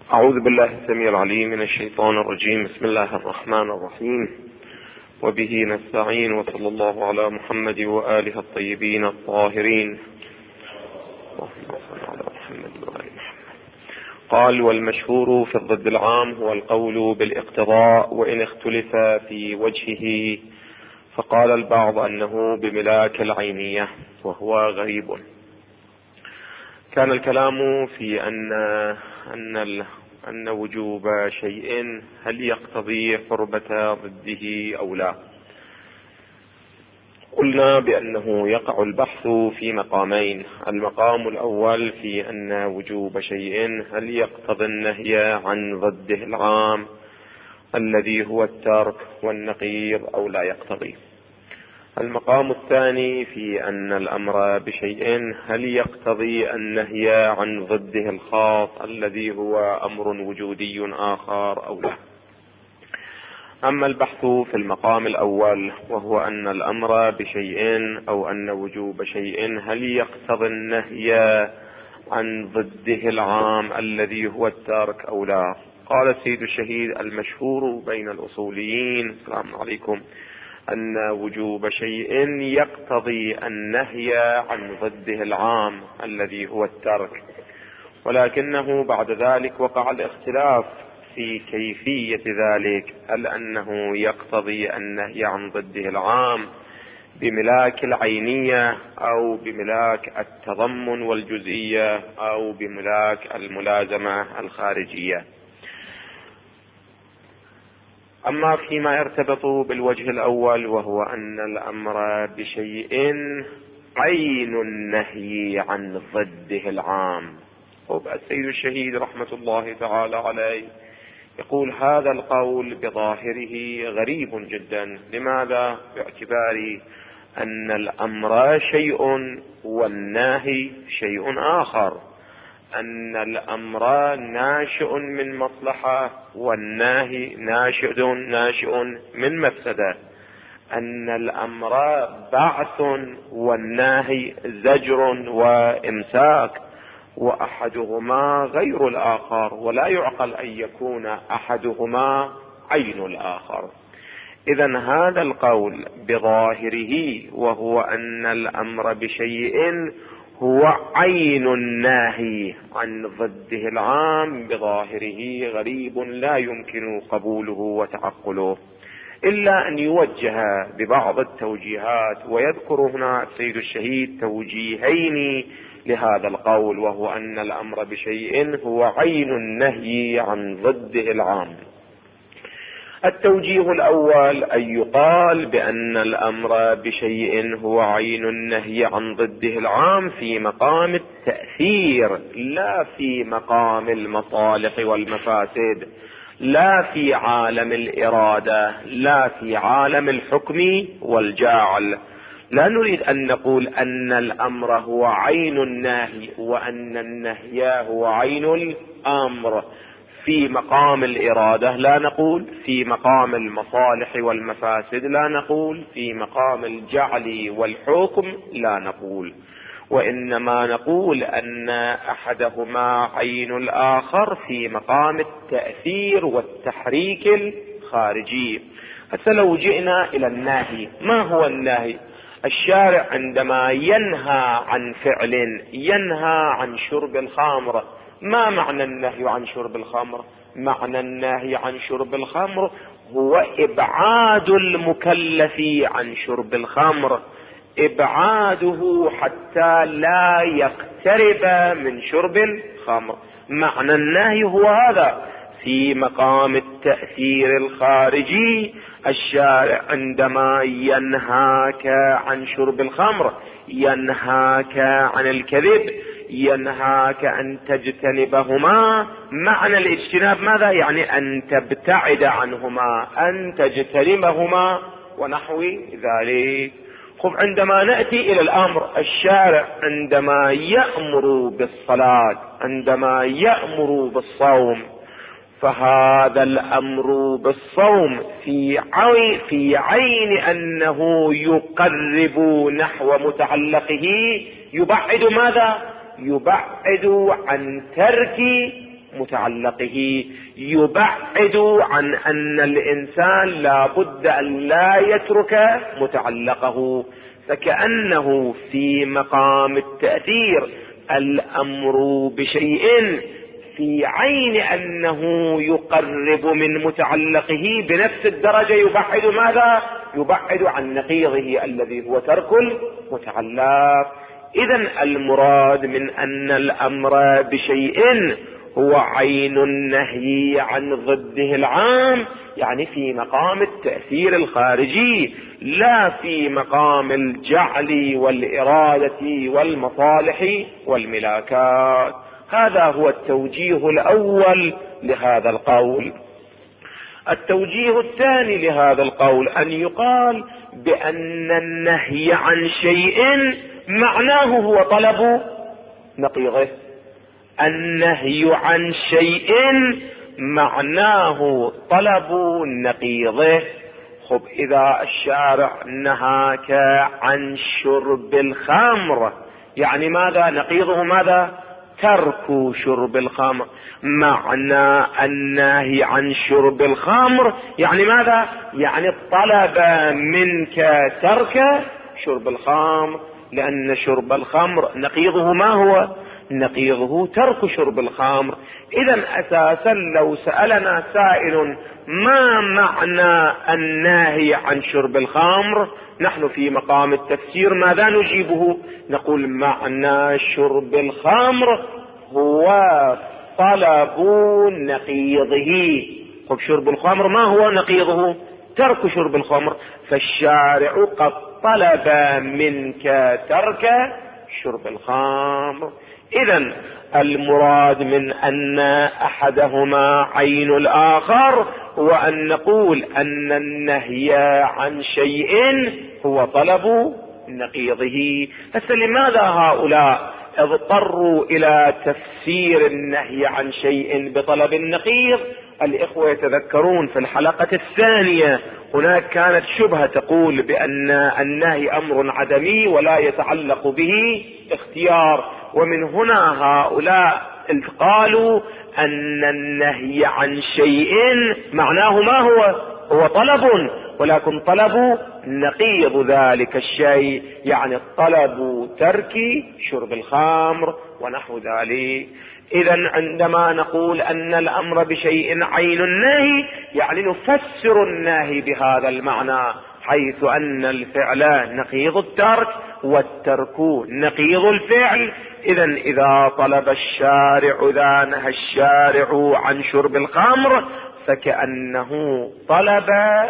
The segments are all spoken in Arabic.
أعوذ بالله السميع العليم من الشيطان الرجيم. بسم الله الرحمن الرحيم، وبه نستعين، وصلى الله على محمد وآله الطيبين الطاهرين. اللهم صل على محمد وآل محمد. قال: والمشهور في الضد العام هو القول بالاقتضاء، وإن اختلف في وجهه، فقال البعض أنه بملاك العينية وهو غريب. كان الكلام في أن وجوب شيء هل يقتضي حرمة ضده أو لا. قلنا بأنه يقع البحث في مقامين: المقام الأول في أن وجوب شيء هل يقتضي النهي عن ضده العام الذي هو الترك والنقيض أو لا يقتضي. المقام الثاني في أن الأمر بشيء هل يقتضي النهي عن ضده الخاص الذي هو أمر وجودي آخر أو لا. أما البحث في المقام الأول وهو أن الأمر بشيء أو أن وجوب شيء هل يقتضي النهي عن ضده العام الذي هو الترك أو لا، قال السيد الشهيد: المشهور بين الأصوليين السلام عليكم أن وجوب شيء يقتضي النهي عن ضده العام الذي هو الترك، ولكنه بعد ذلك وقع الاختلاف في كيفية ذلك، هل أنه يقتضي النهي عن ضده العام بملاك العينية أو بملاك التضمن والجزئية أو بملاك الملازمة الخارجية. أما فيما يرتبط بالوجه الأول وهو أن الأمر بشيء عين النهي عن ضده العام، السيد الشهيد رحمة الله تعالى عليه يقول: هذا القول بظاهره غريب جدا. لماذا؟ باعتبار أن الأمر شيء والنهي شيء آخر، أن الأمر ناشئ من مصلحة والنهي ناشئ من مفسدة، أن الأمر بعث والنهي زجر وإمساك، وأحدهما غير الآخر، ولا يعقل أن يكون أحدهما عين الآخر. إذن هذا القول بظاهره وهو أن الأمر بشيء هو عين الناهي عن ضده العام بظاهره غريب لا يمكن قبوله وتعقله، إلا أن يوجه ببعض التوجيهات. ويذكر هنا السيد الشهيد توجيهين لهذا القول، وهو أن الأمر بشيء هو عين النهي عن ضده العام. التوجيه الأول أن يقال بأن الأمر بشيء هو عين النهي عن ضده العام في مقام التأثير، لا في مقام المصالح والمفاسد، لا في عالم الإرادة، لا في عالم الحكم والجعل. لا نريد أن نقول أن الأمر هو عين النهي وأن النهي هو عين الأمر. في مقام الإرادة لا نقول، في مقام المصالح والمفاسد لا نقول، في مقام الجعل والحكم لا نقول، وإنما نقول أن أحدهما عين الآخر في مقام التأثير والتحريك الخارجي. حتى لو جئنا إلى النهي، ما هو النهي؟ الشارع عندما ينهى عن فعل، ينهى عن شرب الخمر. ما معنى النهي عن شرب الخمر؟ معنى النهي عن شرب الخمر هو إبعاد المكلف عن شرب الخمر، إبعاده حتى لا يقترب من شرب الخمر. معنى النهي هو هذا. في مقام التأثير الخارجي الشارع عندما ينهاك عن شرب الخمر، ينهاك عن الكذب، ينهاك أن تجتنبهما. معنى الاجتناب ماذا؟ يعني أن تبتعد عنهما، أن تجتنبهما ونحو ذلك. عندما نأتي إلى الأمر، الشارع عندما يأمر بالصلاة، عندما يأمر بالصوم، فهذا الأمر بالصوم في عين أنه يقرب نحو متعلقه، يبعد ماذا؟ يبعد عن ترك متعلقه، يبعد عن أن الإنسان لا بد أن لا يترك متعلقه. فكأنه في مقام التأثير الأمر بشيء في عين أنه يقرب من متعلقه بنفس الدرجة يبعد ماذا؟ يبعد عن نقيضه الذي هو ترك المتعلق. إذن المراد من أن الأمر بشيء هو عين النهي عن ضده العام، يعني في مقام التأثير الخارجي، لا في مقام الجعل والإرادة والمصالح والملاكات. هذا هو التوجيه الأول لهذا القول. التوجيه الثاني لهذا القول أن يقال بأن النهي عن شيء معناه هو طلب نقيضه. النهي عن شيء معناه طلب نقيضه. خب إذا الشارع نهاك عن شرب الخمر، يعني ماذا؟ نقيضه ماذا؟ ترك شرب الخمر. معنى النهي عن شرب الخمر يعني ماذا؟ يعني طلب منك ترك شرب الخمر، لأن شرب الخمر نقيضه ما هو؟ نقيضه ترك شرب الخمر. إذن أساسا لو سألنا سائل ما معنى النهي عن شرب الخمر، نحن في مقام التفسير ماذا نجيبه؟ نقول معنى شرب الخمر هو طلب نقيضه. طب شرب الخمر ما هو نقيضه؟ ترك شرب الخمر. فالشارع قد طلب منك ترك شرب الخمر. إذن المراد من أن أحدهما عين الآخر هو أن نقول أن النهي عن شيء هو طلب نقيضه. فلماذا هؤلاء اضطروا إلى تفسير النهي عن شيء بطلب النقيض؟ الإخوة يتذكرون في الحلقة الثانية هناك كانت شبهة تقول بأن النهي أمر عدمي ولا يتعلق به اختيار، ومن هنا هؤلاء قالوا أن النهي عن شيء معناه ما هو؟ هو طلب، ولكن طلب نقيض ذلك الشيء، يعني طلب ترك شرب الخمر ونحو ذلك. إذن عندما نقول أن الأمر بشيء عين النهي يعني نفسر النهي بهذا المعنى، حيث أن الفعل نقيض الترك والترك نقيض الفعل. إذن إذا طلب الشارع، إذا نهى الشارع عن شرب الخمر فكأنه طلب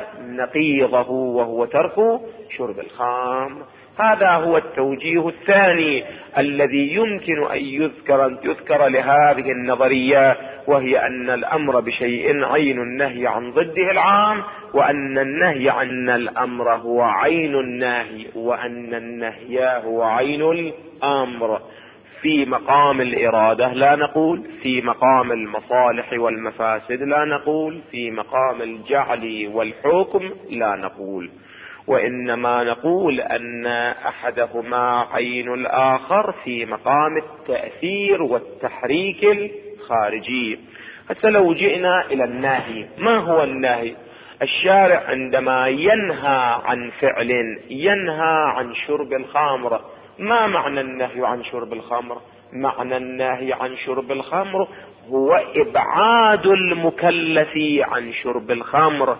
نقيضه وهو ترك شرب الخمر. هذا هو التوجيه الثاني الذي يمكن أن يذكر لهذه النظرية، وهي أن الأمر بشيء عين النهي عن ضده العام، وأن النهي عن الأمر هو عين النهي، وأن النهي هو عين الأمر. في مقام الإرادة لا نقول، في مقام المصالح والمفاسد لا نقول، في مقام الجعل والحكم لا نقول، وإنما نقول أن أحدهما عين الآخر في مقام التأثير والتحريك الخارجي. حتى لو جئنا إلى النهي، ما هو النهي؟ الشارع عندما ينهى عن فعل، ينهى عن شرب الخمر، ما معنى النهي عن شرب الخمر؟ معنى النهي عن شرب الخمر هو إبعاد المكلف عن شرب الخمر،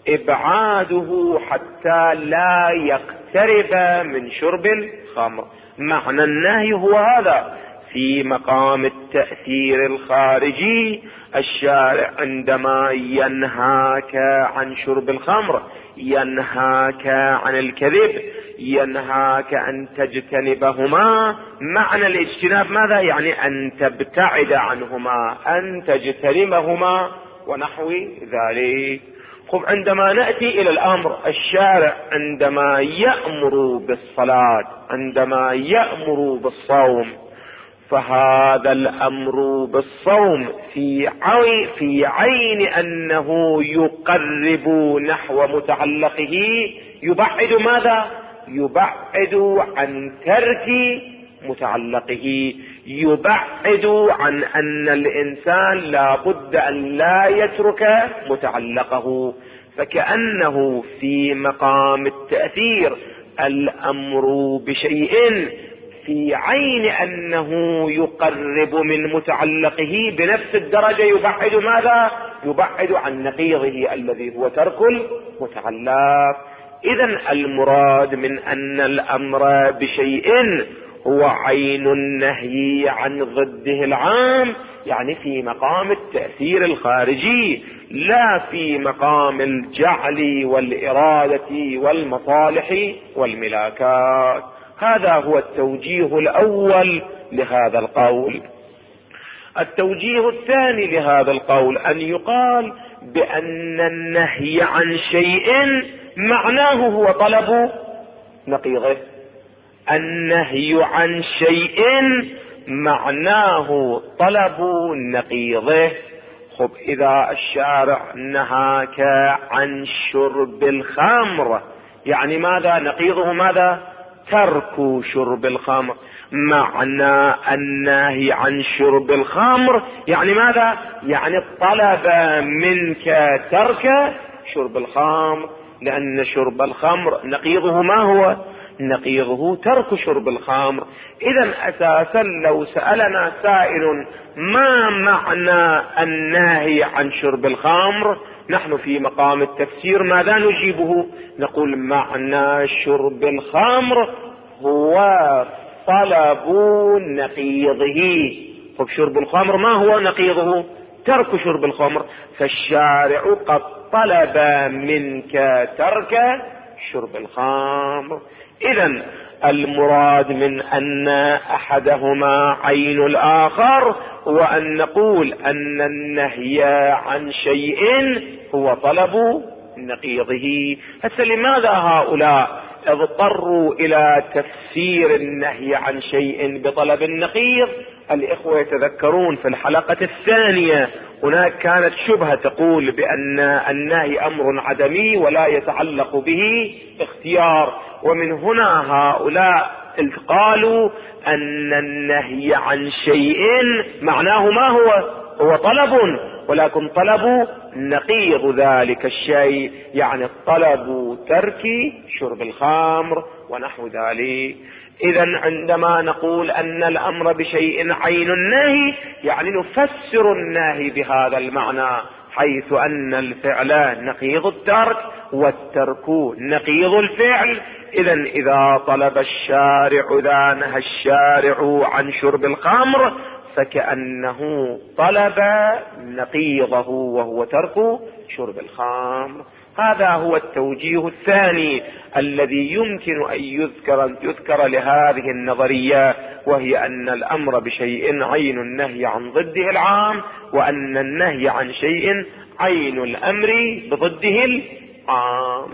إبعاده حتى لا يقترب من شرب الخمر. معنى النهي هو هذا. في مقام التأثير الخارجي الشارع عندما ينهاك عن شرب الخمر، ينهاك عن الكذب، ينهاك أن تجتنبهما. معنى الاجتناب ماذا؟ يعني أن تبتعد عنهما، أن تجتنبهما ونحو ذلك. خب عندما نأتي إلى الأمر، الشارع عندما يأمر بالصلاة، عندما يأمر بالصوم، فهذا الأمر بالصوم في عين أنه يقرب نحو متعلقه، يبعد ماذا؟ يبعد عن ترك متعلقه، يبعد عن أن الإنسان لا بد أن لا يترك متعلقه، فكأنه في مقام التأثير الأمر بشيء في عين أنه يقرب من متعلقه بنفس الدرجة يبعد ماذا؟ يبعد عن نقيضه الذي هو ترك المتعلق. إذن المراد من أن الأمر بشيء هو عين النهي عن ضده العام، يعني في مقام التأثير الخارجي، لا في مقام الجعل والإرادة والمصالح والملاكات. هذا هو التوجيه الأول لهذا القول. التوجيه الثاني لهذا القول أن يقال بأن النهي عن شيء معناه هو طلب نقيضه. النهي عن شيء معناه طلب نقيضه. خب إذا الشارع نهاك عن شرب الخمر، يعني ماذا؟ نقيضه ماذا؟ ترك شرب الخمر. معنى النهي عن شرب الخمر يعني ماذا؟ يعني طلب منك ترك شرب الخمر، لأن شرب الخمر نقيضه ما هو؟ نقيضه ترك شرب الخمر. إذن أساسا لو سألنا سائل ما معنى النهي عن شرب الخمر، نحن في مقام التفسير ماذا نجيبه؟ نقول معنى شرب الخمر هو طلب نقيضه. طب شرب الخمر ما هو نقيضه؟ ترك شرب الخمر. فالشارع قد طلب منك ترك شرب الخمر. إذن المراد من أن أحدهما عين الآخر هو أن نقول أن النهي عن شيء هو طلب نقيضه. هسه لماذا هؤلاء اضطروا إلى تفسير النهي عن شيء بطلب النقيض؟ الإخوة يتذكرون في الحلقة الثانية هناك كانت شبهة تقول بأن النهي أمر عدمي ولا يتعلق به اختيار، ومن هنا هؤلاء قالوا أن النهي عن شيء معناه ما هو؟ هو طلب، ولكن طلب نقيض ذلك الشيء، يعني طلب ترك شرب الخمر ونحو ذلك. إذن عندما نقول أن الأمر بشيء عين النهي يعني نفسر النهي بهذا المعنى، حيث أن الفعل نقيض الترك والترك نقيض الفعل. إذن إذا طلب الشارع، إذا نهى الشارع عن شرب الخمر فكأنه طلب نقيضه وهو ترك شرب الخمر. هذا هو التوجيه الثاني الذي يمكن أن يذكر لهذه النظرية، وهي أن الأمر بشيء عين النهي عن ضده العام، وأن النهي عن شيء عين الأمر بضده العام.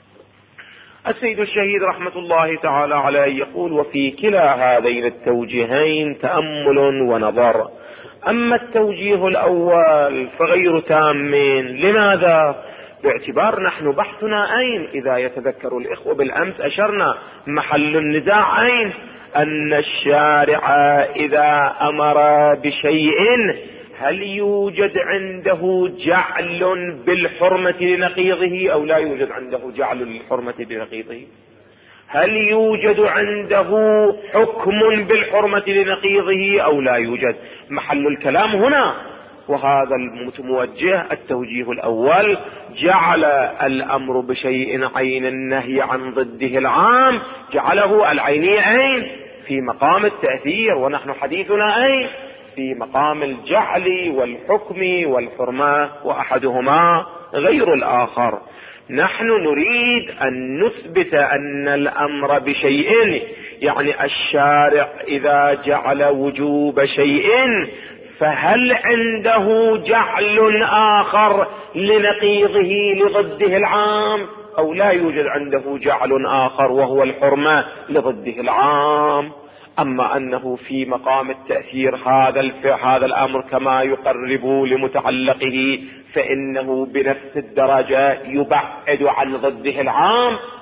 السيد الشهيد رحمة الله تعالى عليه يقول: وفي كلا هذين التوجيهين تأمل ونظر. أما التوجيه الأول فغير تام. لماذا؟ باعتبار نحن بحثنا أين؟ إذا يتذكر الإخوة بالأمس أشرنا محل النزاع أين؟ أن الشارع إذا أمر بشيء هل يوجد عنده جعل بالحرمة لنقيضه أو لا يوجد عنده جعل للحرمة بنقيضه؟ هل يوجد عنده حكم بالحرمة لنقيضه أو لا يوجد؟ محل الكلام هنا. وهذا المتوجه التوجيه الأول جعل الأمر بشيء عين النهي عن ضده العام، جعله العيني أين؟ في مقام التأثير، ونحن حديثنا أين؟ في مقام الجعل والحكم والحرمة، وأحدهما غير الآخر. نحن نريد أن نثبت أن الأمر بشيء يعني الشارع إذا جعل وجوب شيء فهل عنده جعل آخر لنقيضه لضده العام أو لا يوجد عنده جعل آخر وهو الحرمة لضده العام؟ أما أنه في مقام التأثير هذا الأمر كما يقرب لمتعلقه فإنه بنفس الدرجة يبعد عن ضده العام،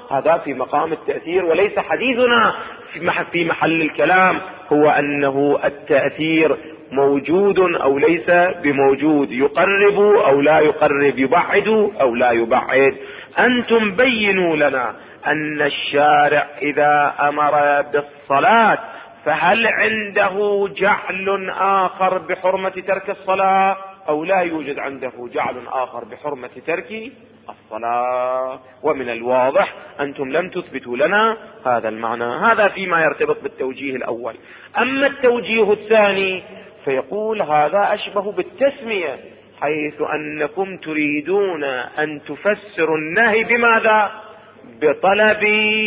هذا في مقام التأثير، وليس حديثنا في محل الكلام هو أنه التأثير موجود أو ليس بموجود، يقرب أو لا يقرب، يبعد أو لا يبعد. أنتم بينوا لنا أن الشارع إذا أمر بالصلاة فهل عنده جعل آخر بحرمة ترك الصلاة أو لا يوجد عنده جعل آخر بحرمة ترك الصلاة؟ ومن الواضح أنتم لم تثبتوا لنا هذا المعنى. هذا فيما يرتبط بالتوجيه الأول. أما التوجيه الثاني فيقول هذا أشبه بالتسمية، حيث أنكم تريدون أن تفسروا النهي بماذا؟ بطلب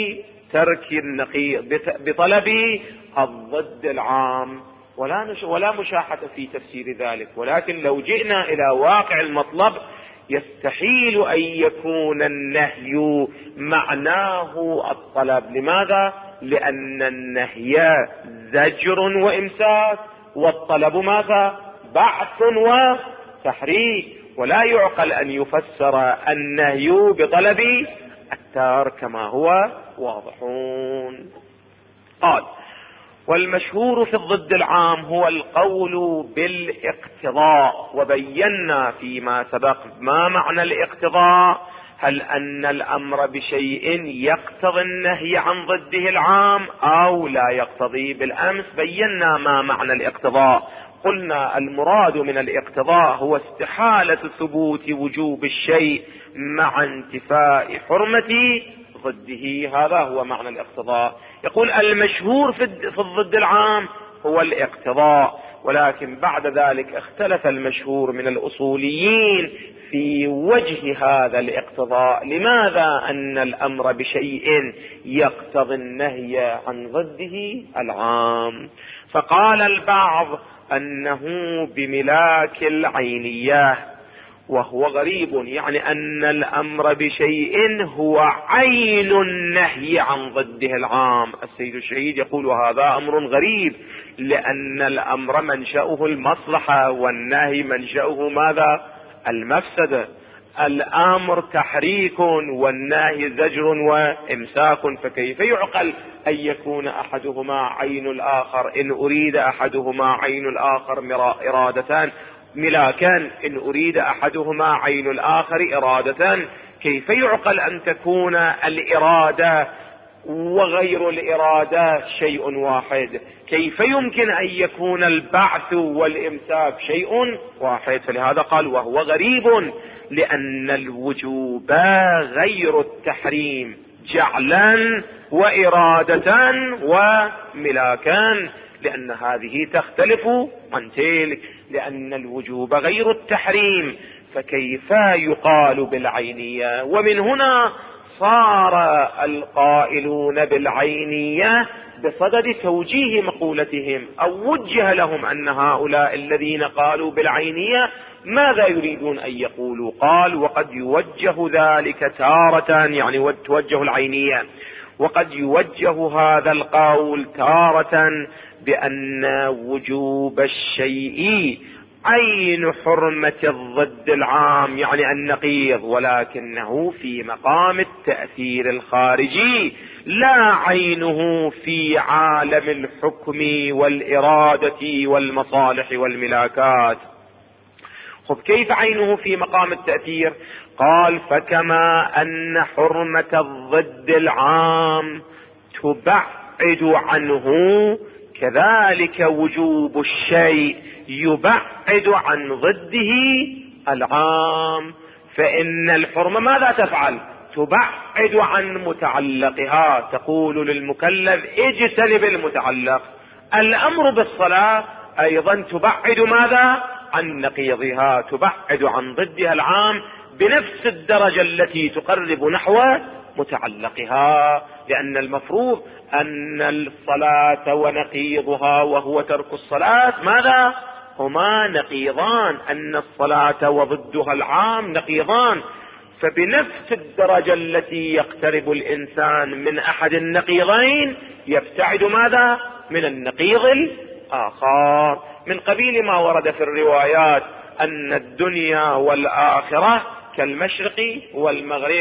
ترك النقيض، بطلب الضد العام، ولا مشاحة في تفسير ذلك. ولكن لو جئنا إلى واقع المطلب يستحيل أن يكون النهي معناه الطلب. لماذا؟ لأن النهي زجر وإمساك، والطلب ماذا؟ بعث وتحريك، ولا يعقل أن يفسر النهي بطلب الترك كما هو واضحون. قال: والمشهور في الضد العام هو القول بالاقتضاء. وبينا فيما سبق ما معنى الاقتضاء، هل أن الأمر بشيء يقتضي النهي عن ضده العام أو لا يقتضي. بالأمس بينا ما معنى الاقتضاء، قلنا المراد من الاقتضاء هو استحالة ثبوت وجوب الشيء مع انتفاء حرمة ضده، هذا هو معنى الاقتضاء. يقول المشهور في الضد العام هو الاقتضاء، ولكن بعد ذلك اختلف المشهور من الأصوليين في وجه هذا الاقتضاء. لماذا أن الأمر بشيء يقتضي النهي عن ضده العام؟ فقال البعض أنه بملاك العينية، وهو غريب، يعني أن الأمر بشيء هو عين النهي عن ضده العام. السيد الشهيد يقول وهذا أمر غريب، لأن الأمر منشأه المصلحة والنهي منشأه ماذا؟ المفسدة. الأمر تحريك والنهي زجر وإمساك، فكيف يعقل أن يكون أحدهما عين الآخر؟ إن أريد أحدهما عين الآخر إرادتان ملاكان، إن أريد أحدهما عين الآخر إرادة، كيف يعقل أن تكون الإرادة وغير الإرادة شيء واحد؟ كيف يمكن أن يكون البعث والإمساك شيء واحد؟ فلهذا قال وهو غريب، لأن الوجوب غير التحريم جعلا وإرادة وملاكان، لأن هذه تختلف عن تلك. لأن الوجوب غير التحريم، فكيف يقال بالعينية؟ ومن هنا صار القائلون بالعينية بصدد توجيه مقولتهم، أو وجه لهم أن هؤلاء الذين قالوا بالعينية ماذا يريدون أن يقولوا. قال وقد يوجه ذلك تارة، يعني توجه العينية، وقد يوجه هذا القول تارة بأن وجوب الشيء عين حرمة الضد العام، يعني النقيض، ولكنه في مقام التأثير الخارجي، لا عينه في عالم الحكم والإرادة والمصالح والملاكات. خب كيف عينه في مقام التأثير؟ قال فكما أن حرمة الضد العام تبعد عنه، كذلك وجوب الشيء يبعد عن ضده العام. فإن الحرمة ماذا تفعل؟ تبعد عن متعلقها، تقول للمكلف اجتنب المتعلق. الأمر بالصلاة أيضا تبعد ماذا؟ عن نقيضها، تبعد عن ضدها العام بنفس الدرجة التي تقرب نحو متعلقها، لأن المفروض أن الصلاة ونقيضها وهو ترك الصلاة ماذا؟ هما نقيضان، أن الصلاة وضدها العام نقيضان. فبنفس الدرجة التي يقترب الإنسان من أحد النقيضين يبتعد ماذا؟ من النقيض الآخر، من قبيل ما ورد في الروايات أن الدنيا والآخرة كالمشرق والمغرب،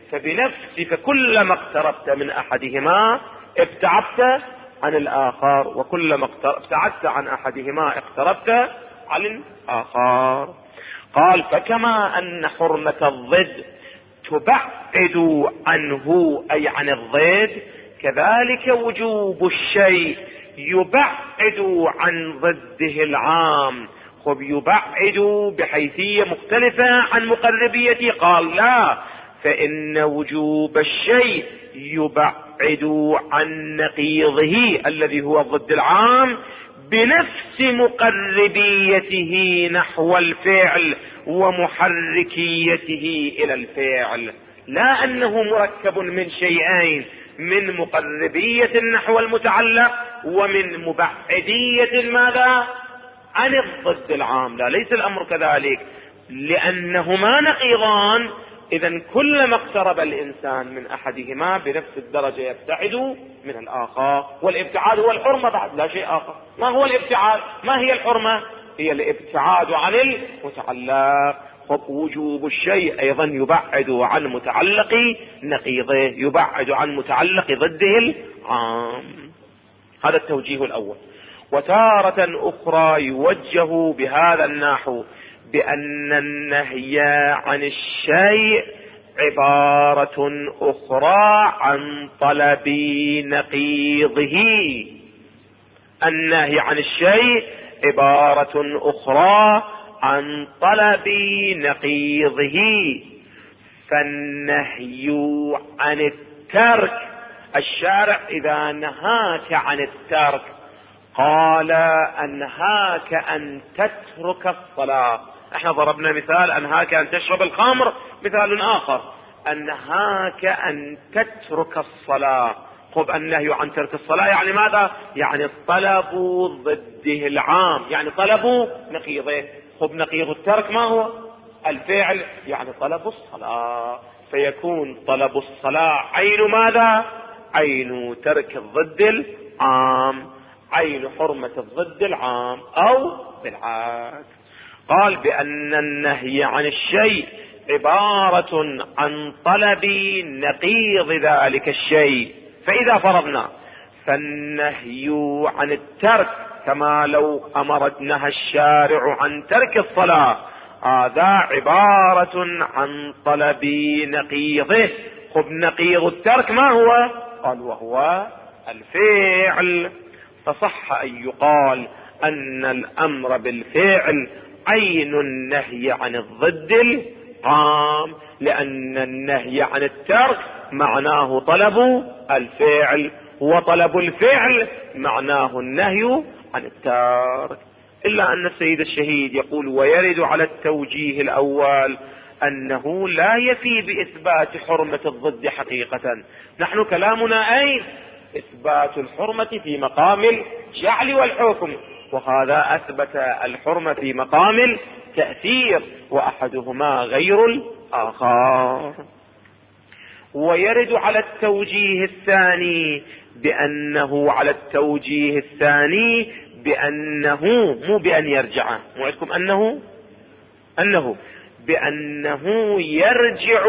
فبنفسك كلما اقتربت من أحدهما ابتعدت عن الآخر، وكلما ابتعدت عن أحدهما اقتربت عن الآخر. قال فكما أن حرمة الضد تبعد عنه أي عن الضد، كذلك وجوب الشيء يبعد عن ضده العام. خب يبعد بحيثية مختلفة عن مقربيته. قال لا، فإن وجوب الشيء يبعد عن نقيضه الذي هو الضد العام بنفس مقربيته نحو الفعل ومحركيته إلى الفعل، لا أنه مركب من شيئين، من مقربية نحو المتعلق ومن مبعدية ماذا عن الضد العام. لا، ليس الأمر كذلك، لأنهما نقيضان. إذن كلما اقترب الإنسان من أحدهما بنفس الدرجة يبتعد من الآخر، والابتعاد هو الحرمة بعد، لا شيء آخر. ما هو الابتعاد؟ ما هي الحرمة؟ هي الابتعاد عن المتعلق. ووجوب الشيء أيضا يبعد عن متعلق نقيضه، يبعد عن متعلق ضده العام. هذا التوجيه الأول. وتارة أخرى يوجه بهذا النحو بأن النهي عن الشيء عبارة أخرى عن طلب نقيضه. النهي عن الشيء عبارة أخرى عن طلب نقيضه. فالنهي عن الترك، الشارع إذا نهاك عن الترك قال أنهاك أن تترك الصلاة. احنا ضربنا مثال أنهاك أن تشرب الخمر، مثال آخر أنهاك أن تترك الصلاة. خب النهي عن ترك الصلاة يعني ماذا؟ يعني طلب ضده العام، يعني طلب نقيضه. خب نقيض الترك ما هو؟ الفعل، يعني طلب الصلاة. فيكون طلب الصلاة عين ماذا؟ عين ترك الضد العام، عين حرمة الضد العام، أو بالعكس. قال بأن النهي عن الشيء عبارة عن طلب نقيض ذلك الشيء. فإذا فرضنا فالنهي عن الترك كما لو أمرنا الشارع عن ترك الصلاة، هذا عبارة عن طلب نقيضه. خب نقيض الترك ما هو؟ قال وهو الفعل. فصح أن يقال أن الأمر بالفعل عين النهي عن الضد العام، لأن النهي عن الترك معناه طلب الفعل، وطلب الفعل معناه النهي عن الترك. إلا أن السيد الشهيد يقول ويرد على التوجيه الأول أنه لا يفي بإثبات حرمة الضد حقيقة. نحن كلامنا أين؟ إثبات الحرمة في مقام الجعل والحكم، وهذا أثبت الحرمة في مقام التأثير، وأحدهما غير الآخر. ويرد على التوجيه الثاني بأنه، على التوجيه الثاني بأنه، مو بأن يرجع، موعدكم أنه بأنه يرجع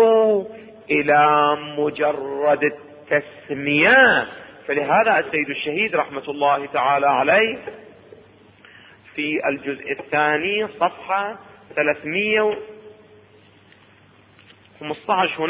إلى مجرد التسمية. فلهذا السيد الشهيد رحمة الله تعالى عليه في الجزء الثاني صفحة 315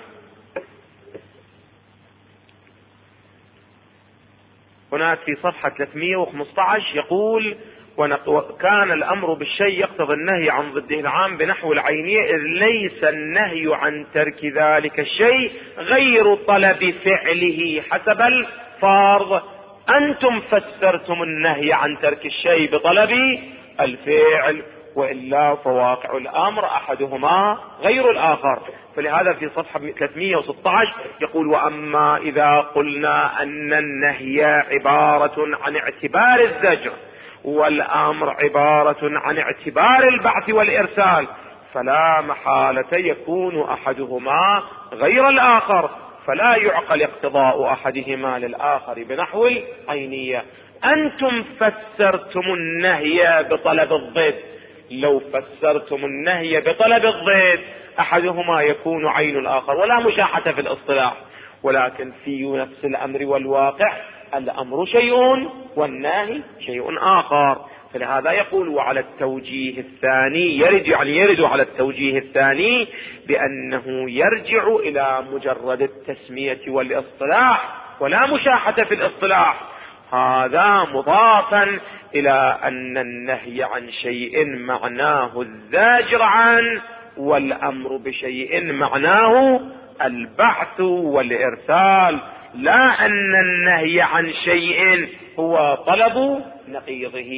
هناك في صفحة 315 يقول وكان الأمر بالشيء يقتضي النهي عن ضده العام بنحو العينية، إذ ليس النهي عن ترك ذلك الشيء غير طلب فعله حسب الفرض. أنتم فسرتم النهي عن ترك الشيء بطلب الفعل، وإلا فواقع الأمر أحدهما غير الآخر. فلهذا في صفحة 316 يقول وأما إذا قلنا أن النهي عبارة عن اعتبار الزجر والأمر عبارة عن اعتبار البعث والإرسال، فلا محالة يكون أحدهما غير الآخر، فلا يعقل اقتضاء أحدهما للآخر بنحو العينية. أنتم فسرتم النهي بطلب الضد، لو فسرتم النهي بطلب الضد أحدهما يكون عين الآخر، ولا مشاحة في الاصطلاح، ولكن في نفس الأمر والواقع الأمر شيء والنهي شيء آخر. فلهذا يقول وعلى التوجيه الثاني يرد على التوجيه الثاني بأنه يرجع إلى مجرد التسمية والاصطلاح ولا مشاحة في الاصطلاح، هذا مضافا إلى أن النهي عن شيء معناه الزاجر عنه، والأمر بشيء معناه البعث والإرسال، لا أن النهي عن شيء هو طلب نقيضه.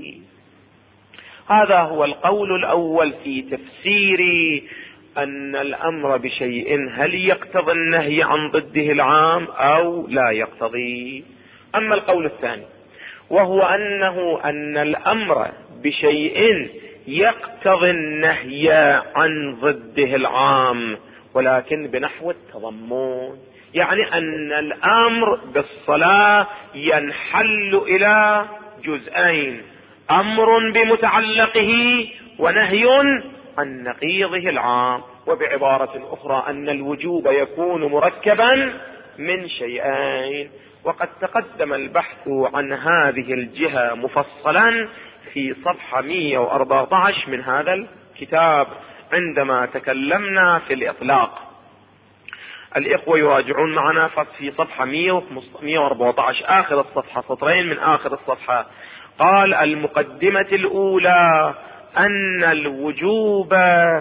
هذا هو القول الأول في تفسير أن الأمر بشيء هل يقتضي النهي عن ضده العام أو لا يقتضي. أما القول الثاني وهو أن الأمر بشيء يقتضي النهي عن ضده العام ولكن بنحو التضمن، يعني أن الأمر بالصلاة ينحل إلى جزئين، أمر بمتعلقه ونهي عن نقيضه العام. وبعبارة أخرى أن الوجوب يكون مركبا من شيئين. وقد تقدم البحث عن هذه الجهة مفصلا في صفحة 114 من هذا الكتاب عندما تكلمنا في الإطلاق. الإخوة يراجعون معنا في صفحة 114 آخر الصفحة، سطرين من آخر الصفحة. قال المقدمة الأولى أن الوجوب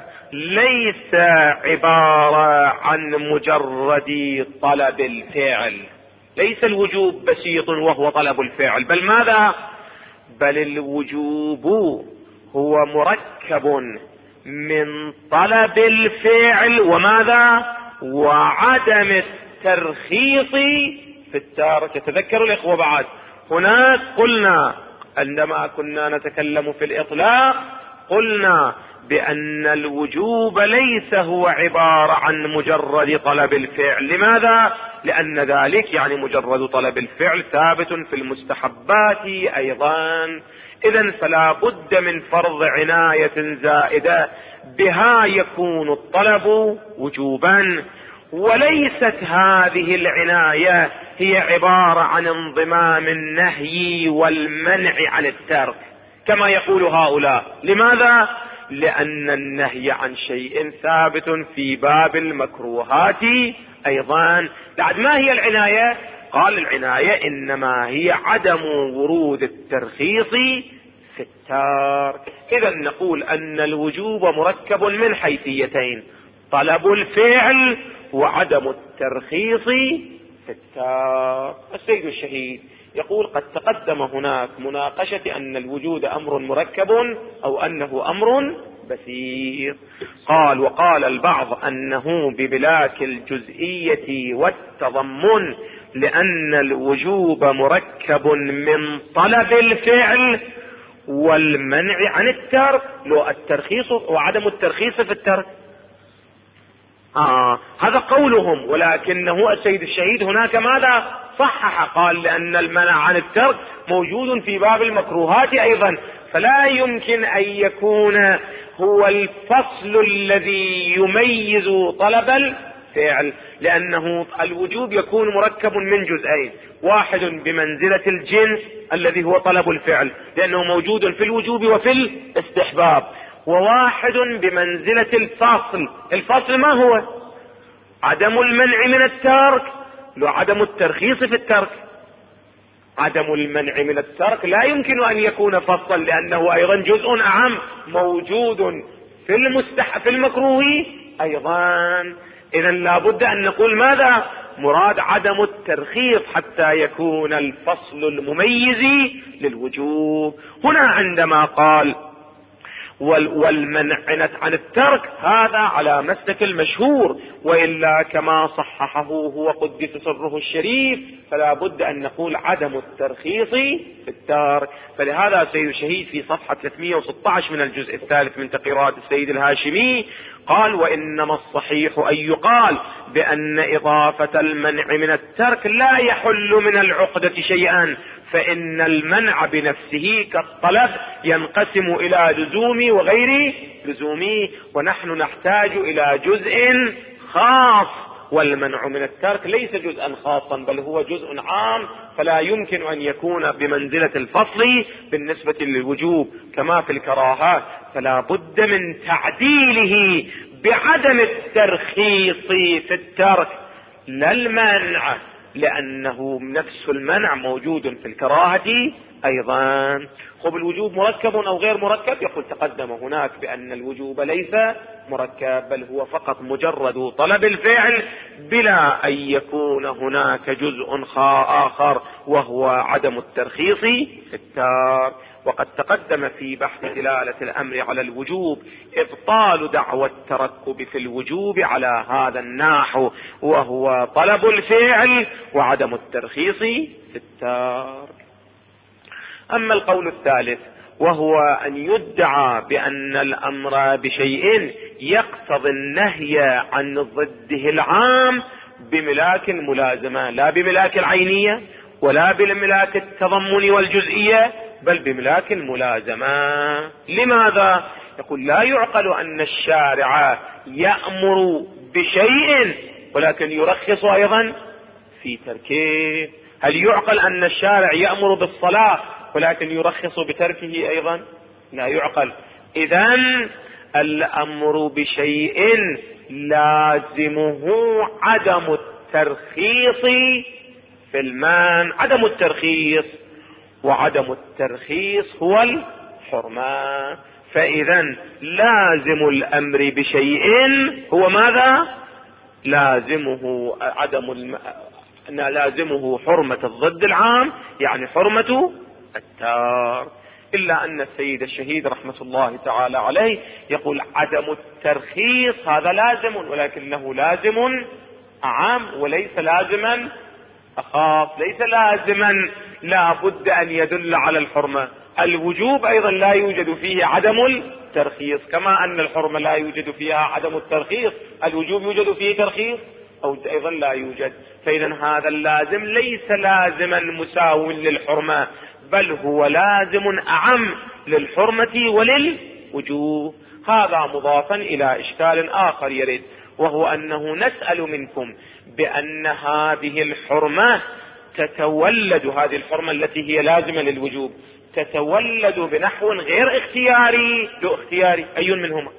ليس عبارة عن مجرد طلب الفعل، ليس الوجوب بسيط وهو طلب الفعل، بل ماذا؟ بل الوجوب هو مركب من طلب الفعل وماذا؟ وعدم الترخيص في التارك. تذكروا الإخوة بعد هناك قلنا عندما كنا نتكلم في الإطلاق قلنا بأن الوجوب ليس هو عبارة عن مجرد طلب الفعل. لماذا؟ لأن ذلك يعني مجرد طلب الفعل ثابت في المستحبات أيضا، إذن فلا بد من فرض عناية زائدة بها يكون الطلب وجوبا. وليست هذه العناية هي عبارة عن انضمام النهي والمنع عن الترك كما يقول هؤلاء. لماذا؟ لأن النهي عن شيء ثابت في باب المكروهات أيضا. بعد ما هي العناية؟ قال العناية إنما هي عدم ورود الترخيص في الترك. إذا نقول أن الوجوب مركب من حيثيتين، طلب الفعل وعدم الترخيص في الترك. السيد الشهيد يقول قد تقدم هناك مناقشة أن الوجود أمر مركب أو أنه أمر بسيط. قال وقال البعض أنه ببلاك الجزئية والتضمن، لأن الوجوب مركب من طلب الفعل والمنع عن الترك، لو الترخيص وعدم الترخيص في الترك. هذا قولهم، ولكنه السيد الشهيد هناك ماذا صحح؟ قال لأن المنع عن الترك موجود في باب المكروهات أيضا، فلا يمكن أن يكون هو الفصل الذي يميز طلب الفعل، لأنه الوجوب يكون مركب من جزئين، واحد بمنزلة الجنس الذي هو طلب الفعل لأنه موجود في الوجوب وفي الاستحباب، وواحد بمنزلة الفاصل. الفاصل ما هو؟ عدم المنع من الترك وعدم الترخيص في الترك. عدم المنع من الترك لا يمكن أن يكون فصلا لأنه أيضا جزء أعم موجود في المكروه أيضا. إذا لابد أن نقول ماذا؟ مراد عدم الترخيص حتى يكون الفصل المميز للوجوب. هنا عندما قال والمنع عن الترك هذا على مسلك المشهور، وإلا كما صححه هو قدس سره الشريف فلا بد أن نقول عدم الترخيص في الترك. فلهذا سيد الشهيد في صفحة 316 من الجزء الثالث من تقريرات السيد الهاشمي قال وإنما الصحيح أن يقال بأن إضافة المنع من الترك لا يحل من العقدة شيئا، فإن المنع بنفسه كالطلب ينقسم إلى لزومي وغير لزومي، ونحن نحتاج إلى جزء خاص، والمنع من الترك ليس جزءا خاصا بل هو جزء عام، فلا يمكن أن يكون بمنزلة الفصل بالنسبة للوجوب كما في الكراهات، فلا بد من تعديله بعدم الترخيص في الترك لا المنع، لأنه نفس المنع موجود في الكراهة أيضا. خب الوجوب مركب أو غير مركب؟ يقول تقدم هناك بأن الوجوب ليس مركب، بل هو فقط مجرد طلب الفعل بلا أن يكون هناك جزء آخر وهو عدم الترخيص في الترك. وقد تقدم في بحث دلالة الأمر على الوجوب إبطال دعوى التركب في الوجوب على هذا النحو، وهو طلب الفعل وعدم الترخيص في الترك. أما القول الثالث وهو أن يدعى بأن الأمر بشيء يقتضي النهي عن ضده العام بملاك الملازمة، لا بملاك العينية ولا بملاك التضمن والجزئية، بل بملاك الملازمة. لماذا؟ يقول لا يعقل أن الشارع يأمر بشيء ولكن يرخص أيضا في تركه. هل يعقل أن الشارع يأمر بالصلاة ولكن يرخص بتركه أيضا؟ لا يعقل. إذن الأمر بشيء لازمه عدم الترخيص في المنع، عدم الترخيص، وعدم الترخيص هو الحرمة. فإذا لازم الأمر بشيء هو ماذا؟ لازمه حرمة الضد العام، يعني حرمة الترك. إلا أن السيد الشهيد رحمة الله تعالى عليه يقول عدم الترخيص هذا لازم، ولكنه لازم أعم وليس لازما أخاف، ليس لازما لا بد أن يدل على الحرمة. الوجوب أيضا لا يوجد فيه عدم الترخيص، كما أن الحرمة لا يوجد فيها عدم الترخيص، الوجوب يوجد فيه ترخيص أو أيضا لا يوجد. فإذا هذا اللازم ليس لازما مساو للحرمة، بل هو لازم أعم للحرمة وللوجوب. هذا مضافا إلى إشكال آخر يرد، وهو أنه نسأل منكم بأن هذه الحرمة تتولد، هذه الحرمة التي هي لازمة للوجوب تتولد بنحو غير اختياري دو اختياري، أي منهما؟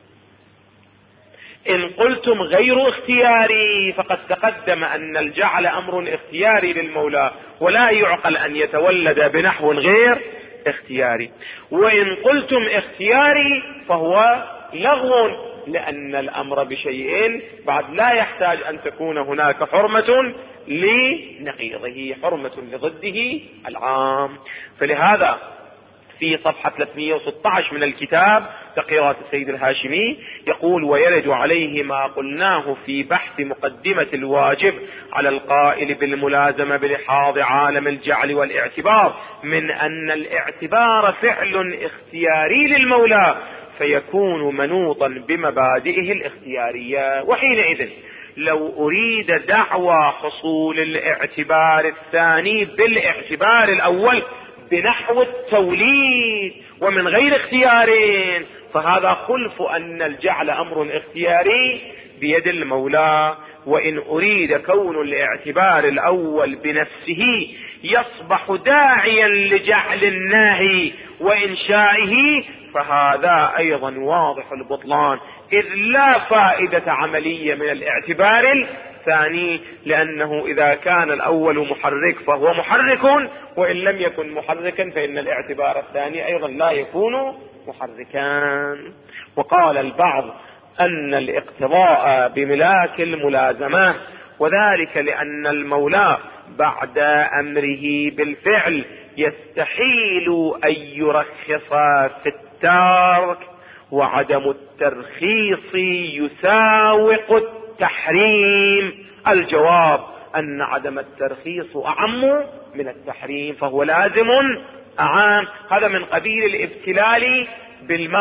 إن قلتم غير اختياري فقد تقدم أن الجعل أمر اختياري للمولى ولا يعقل أن يتولد بنحو غير اختياري، وإن قلتم اختياري فهو لغو، لأن الأمر بشيء بعد لا يحتاج أن تكون هناك حرمة لنقيضه، حرمة لضده العام. فلهذا في صفحة 316 من الكتاب تقريرات السيد الهاشمي يقول ويرد عليه ما قلناه في بحث مقدمة الواجب على القائل بالملازمة بلحاظ عالم الجعل والاعتبار، من أن الاعتبار فعل اختياري للمولى فيكون منوطا بمبادئه الاختيارية. وحينئذ لو أريد دعوى حصول الاعتبار الثاني بالاعتبار الأول بنحو التوليد ومن غير اختيار، فهذا خلف أن الجعل أمر اختياري بيد المولى. وإن أريد كون الاعتبار الأول بنفسه يصبح داعيا لجعل الناهي وإنشائه، فهذا أيضا واضح البطلان، إذ لا فائدة عملية من الاعتبار الثاني، لأنه إذا كان الأول محرك فهو محرك، وإن لم يكن محركا فإن الاعتبار الثاني أيضا لا يكون محركا. وقال البعض أن الاقتضاء بملاك الملازمة، وذلك لأن المولى بعد أمره بالفعل يستحيل أن يرخص في الترك، وعدم الترخيص يساوق التحريم. الجواب أن عدم الترخيص أعم من التحريم، فهو لازم أعام. هذا من قبيل الابتلال بالماء،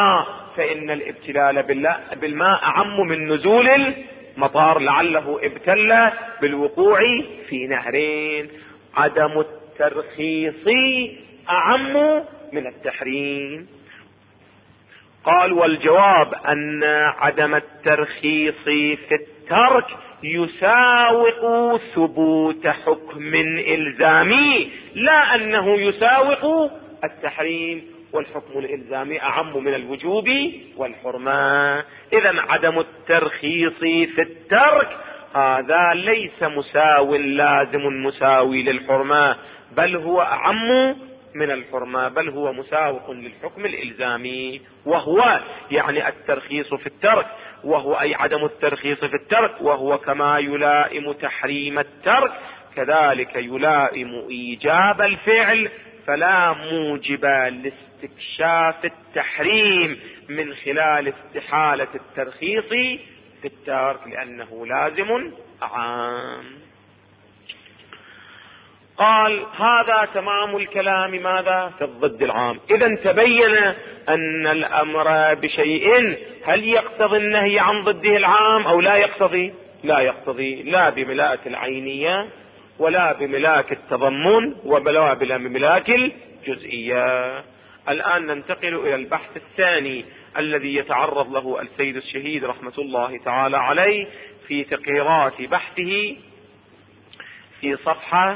فإن الابتلال بالماء أعم من نزول المطر، لعله ابتل بالوقوع في نهرين. عدم الترخيص أعم من التحريم. قال والجواب أن عدم الترخيص في الترك يساوق ثبوت حكم إلزامي، لا أنه يساوق التحريم، والحكم الإلزامي أعم من الوجوب والحرمة. إذن عدم الترخيص في الترك هذا ليس مساو لازم مساوي للحرمة، بل هو أعم من الحرمة، بل هو مساوق للحكم الإلزامي، وهو يعني الترخيص في الترك، وهو أي عدم الترخيص في الترك، وهو كما يلائم تحريم الترك كذلك يلائم إيجاب الفعل، فلا موجب لاستكشاف التحريم من خلال استحالة الترخيص في الترك، لأنه لازم عام. قال هذا تمام الكلام ماذا في الضد العام. إذا تبين أن الأمر بشيء هل يقتضي النهي عن ضده العام أو لا يقتضي؟ لا يقتضي، لا بملاءة العينية ولا بملاك التضمن ولا بملاك الجزئية. الآن ننتقل إلى البحث الثاني الذي يتعرض له السيد الشهيد رحمة الله تعالى عليه في تقريرات بحثه في صفحة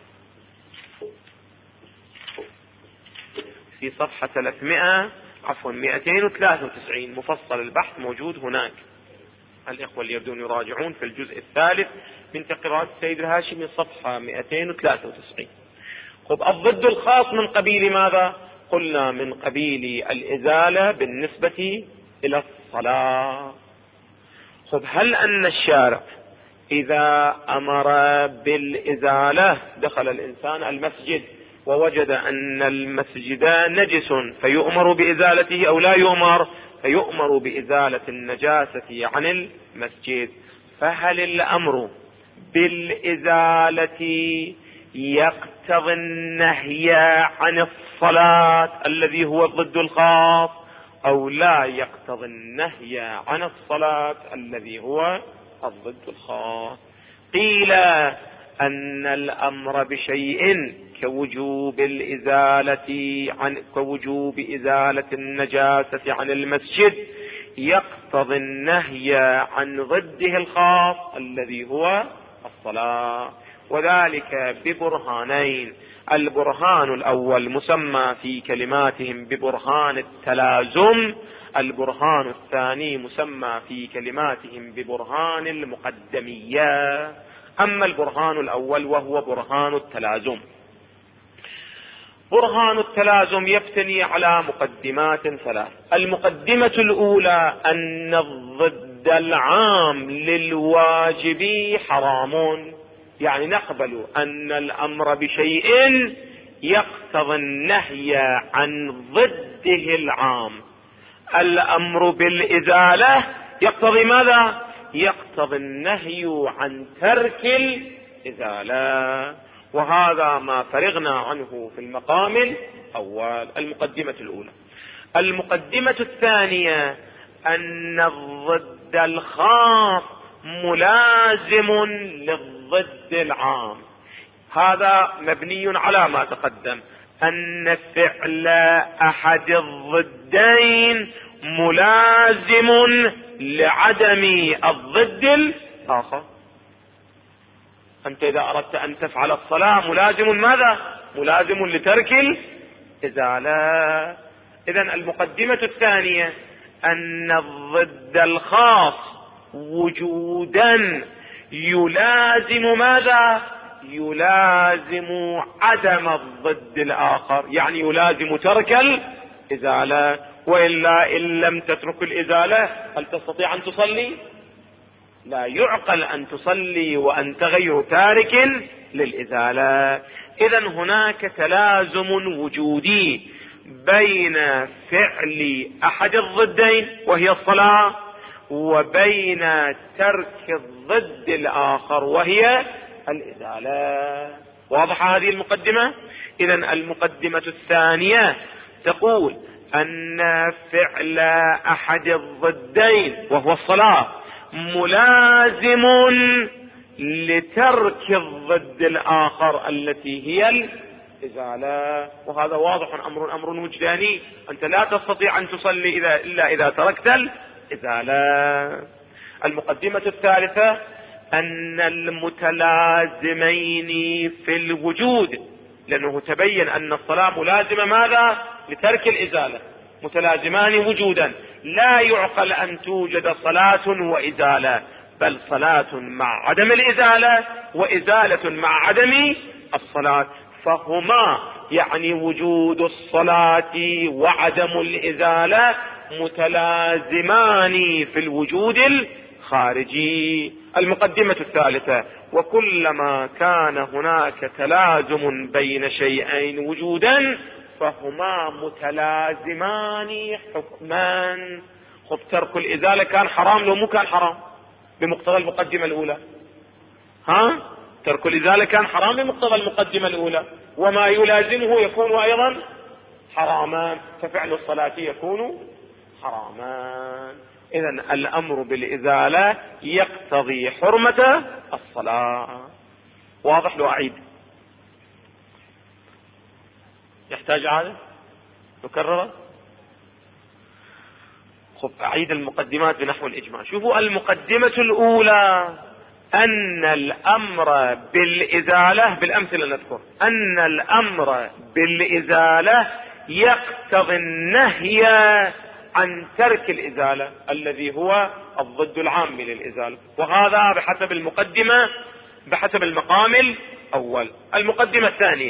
293 مفصل البحث موجود هناك. الإخوة اللي يبدون يراجعون في الجزء الثالث من تقريرات السيد الهاشمي صفحة 293. خب الضد الخاص من قبيل ماذا؟ قلنا من قبيل الإزالة بالنسبة إلى الصلاة. خب هل أن الشارع إذا أمر بالإزالة، دخل الإنسان المسجد ووجد أن المسجد نجس فيؤمر بإزالته أو لا يؤمر؟ فيؤمر بإزالة النجاسة عن المسجد. فهل الأمر بالإزالة يقتضي النهي عن الصلاة الذي هو الضد الخاص، أو لا يقتضي النهي عن الصلاة الذي هو الضد الخاص؟ قيل أن الأمر بشيء كوجوب إزالة النجاسة عن المسجد يقتضي النهي عن ضده الخاص الذي هو الصلاة، وذلك ببرهانين. البرهان الأول مسمى في كلماتهم ببرهان التلازم، البرهان الثاني مسمى في كلماتهم ببرهان المقدمية. أما البرهان الأول وهو برهان التلازم، برهان التلازم يبتني على مقدمات ثلاث. المقدمة الأولى أن الضد العام للواجب حرام، يعني نقبل أن الأمر بشيء يقتضي النهي عن ضده العام. الأمر بالإزالة يقتضي ماذا؟ يقتضي النهي عن ترك الإزالة، وهذا ما فرغنا عنه في المقام الأول، المقدمة الأولى. المقدمة الثانية أن الضد الخاص ملازم للضد العام. هذا مبني على ما تقدم، أن فعل أحد الضدين ملازم لعدم الضد الآخر. أنت إذا أردت أن تفعل الصلاة ملازم ماذا؟ ملازم لترك الإزالة. إذن المقدمة الثانية أن الضد الخاص وجودا يلازم ماذا؟ يلازم عدم الضد الآخر، يعني يلازم ترك الإزالة، وإلا إن لم تترك الإزالة هل تستطيع أن تصلي؟ لا يعقل أن تصلي وأنت غير تارك للإزالة. إذن هناك تلازم وجودي بين فعل أحد الضدين وهي الصلاة، وبين ترك الضد الآخر وهي الإزالة. واضح هذه المقدمة؟ إذن المقدمة الثانية تقول أن فعل أحد الضدين وهو الصلاة ملازم لترك الضد الآخر التي هي الإزالة. وهذا واضح، أمر وجداني، أنت لا تستطيع أن تصلي إلا إذا تركت الإزالة. المقدمة الثالثة أن المتلازمين في الوجود، لأنه تبين أن الصلاة ملازمة ماذا؟ لترك الإزالة، متلازمان وجودا. لا يعقل أن توجد صلاة وإزالة، بل صلاة مع عدم الإزالة وإزالة مع عدم الصلاة، فهما يعني وجود الصلاة وعدم الإزالة متلازمان في الوجود الخارجي. المقدمة الثالثة: وكلما كان هناك تلازم بين شيئين وجودا فهما متلازمان حكمان. خب ترك الإزالة كان حرام لو مو كان حرام بمقتضى المقدمة الأولى؟ ترك الإزالة كان حرام بمقتضى المقدمة الأولى، وما يلازمه يكون أيضا حراما، ففعل الصلاة يكون حراما. إذن الأمر بالإزالة يقتضي حرمة الصلاة. واضح؟ لو أعيد يحتاج عادة نكرره. خب أعيد المقدمات بنحو الإجمال. شوفوا المقدمة الأولى أن الأمر بالإزالة، بالأمثلة نذكر أن الأمر بالإزالة يقتضي النهي عن ترك الإزالة الذي هو الضد العام للإزالة، وهذا بحسب المقدمة بحسب المقام الأول. المقدمة الثانية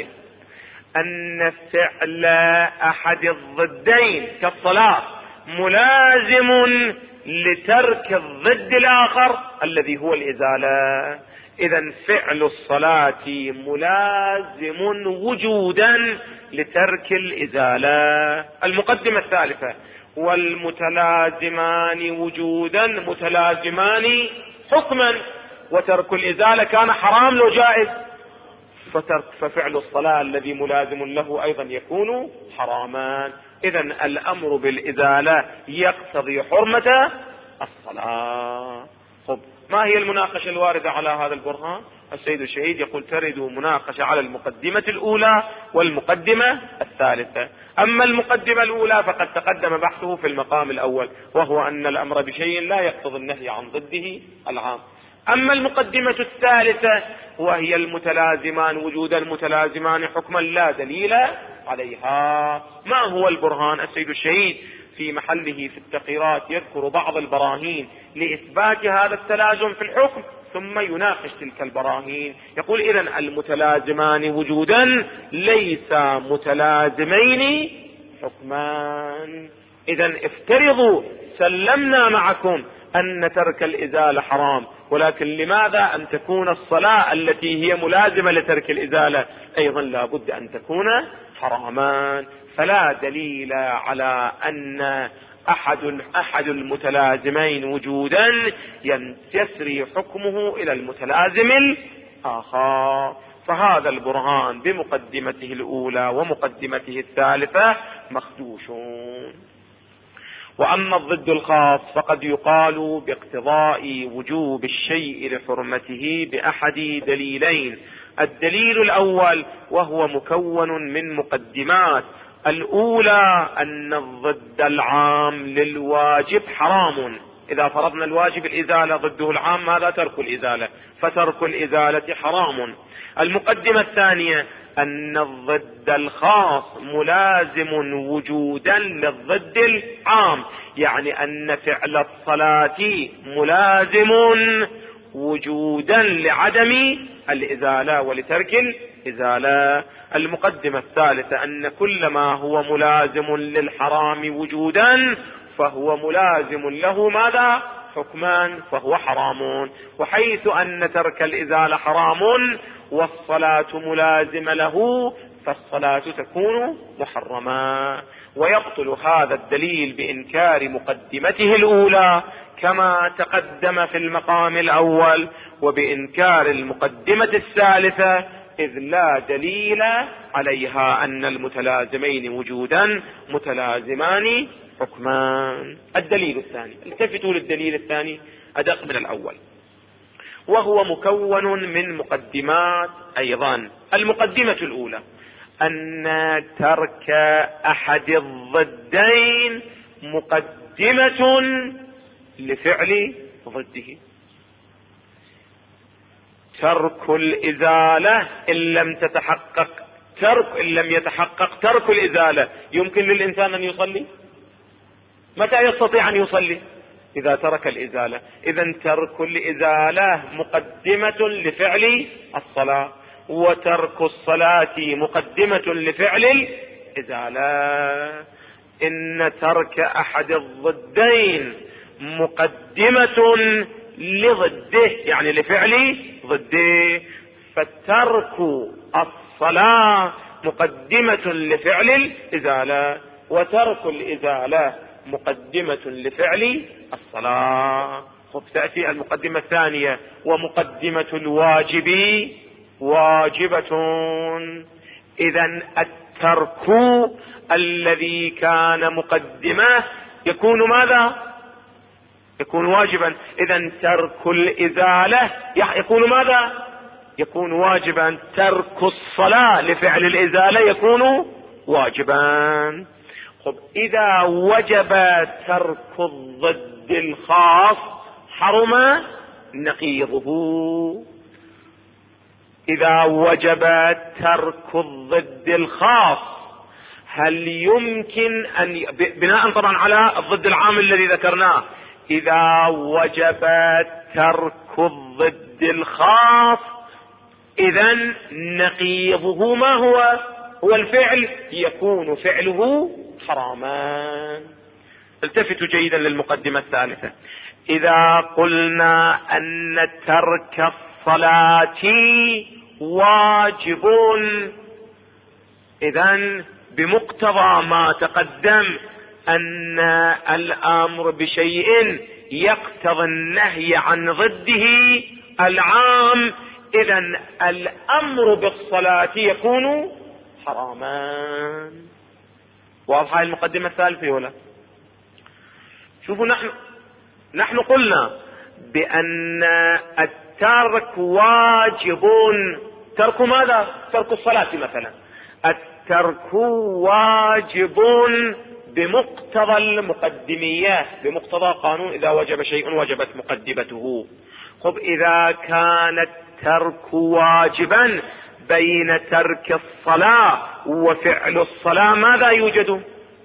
أن فعل أحد الضدين كالصلاة ملازم لترك الضد الآخر الذي هو الإزالة. إذن فعل الصلاة ملازم وجودا لترك الإزالة. المقدمة الثالثة: والمتلازمان وجودا متلازمان حكما، وترك الإزالة كان حرام لو جائز، ففعل الصلاة الذي ملازم له أيضا يكون حراما. إذن الأمر بالإزالة يقتضي حرمة الصلاة. خب ما هي المناقشة الواردة على هذا البرهان؟ السيد الشهيد يقول ترد مناقشة على المقدمة الأولى والمقدمة الثالثة. أما المقدمة الأولى فقد تقدم بحثه في المقام الأول، وهو أن الأمر بشيء لا يقتضي النهي عن ضده العام. أما المقدمة الثالثة وهي المتلازمان وجودا متلازمان حكما لا دليل عليها. ما هو البرهان؟ السيد الشهيد في محله في التقريرات يذكر بعض البراهين لإثبات هذا التلازم في الحكم، ثم يناقش تلك البراهين. يقول إذن المتلازمان وجودا ليس متلازمين حكمان. إذن افترضوا سلمنا معكم أن ترك الإزالة حرام، ولكن لماذا أن تكون الصلاة التي هي ملازمة لترك الإزالة أيضا لا بد أن تكون حرامان؟ فلا دليل على أن أحد المتلازمين وجودا يسري حكمه إلى المتلازم الآخر. فهذا البرهان بمقدمته الأولى ومقدمته الثالثة مخدوشون. وأما الضد الخاص فقد يقال باقتضاء وجوب الشيء لحرمته بأحد دليلين: الدليل الأول وهو مكون من مقدمات. الأولى أن الضد العام للواجب حرام. إذا فرضنا الواجب الإزالة ضده العام هذا ترك الإزالة، فترك الإزالة حرام. المقدمة الثانية أن الضد الخاص ملازم وجودا للضد العام، يعني أن فعل الصلاة ملازم وجودا لعدم الإزالة ولترك الإزالة. المقدمة الثالثة أن كل ما هو ملازم للحرام وجودا فهو ملازم له ماذا؟ حكمان، فهو حرام. وحيث أن ترك الإزالة حرام والصلاة ملازمة له فالصلاة تكون محرمة. ويبطل هذا الدليل بإنكار مقدمته الأولى كما تقدم في المقام الأول، وبإنكار المقدمة الثالثة إذ لا دليل عليها أن المتلازمين وجودا متلازمان حكمان. الدليل الثاني، التفتوا للدليل الثاني أدق من الأول، وهو مكون من مقدمات أيضا. المقدمة الأولى أن ترك أحد الضدين مقدمة لفعل ضده. ترك الإزالة إن لم يتحقق ترك الإزالة. يمكن للإنسان أن يصلي؟ متى يستطيع أن يصلي؟ إذا ترك الإزالة. إذن ترك الإزالة مقدمة لفعل الصلاة، وترك الصلاة مقدمة لفعل الإزالة. إن ترك أحد الضدين مقدمة لضده، يعني لفعل ضده. فترك الصلاة مقدمة لفعل الإزالة، وترك الإزالة مقدمة لفعل الصلاة. تأتي المقدمة الثانية، ومقدمة الواجب واجبة. إذن الترك الذي كان مقدمة يكون ماذا؟ يكون واجبا. إذن ترك الإزالة يكون ماذا؟ يكون واجبا. ترك الصلاة لفعل الإزالة يكون واجبا. إذا وجب ترك الضد الخاص حرم نقيضه. إذا وجب ترك الضد الخاص، هل يمكن أن بناء طبعا على الضد العام الذي ذكرناه، إذا وجب ترك الضد الخاص إذن نقيضه ما هو الفعل، يكون فعله حراما. التفتوا جيدا للمقدمة الثالثة. إذا قلنا أن ترك الصلاة واجب، إذن بمقتضى ما تقدم أن الأمر بشيء يقتضي النهي عن ضده العام، إذن الأمر بالصلاة يكون حراما. واضحة المقدمة الثالثة ولا؟ شوفوا، نحن قلنا بأن الترك واجب. ترك ماذا؟ ترك الصلاة مثلا. الترك واجب بمقتضى المقدميات، بمقتضى قانون إذا وجب شيء وجبت مقدمته. إذا كان الترك واجبا بين ترك الصلاة وفعل الصلاة ماذا يوجد؟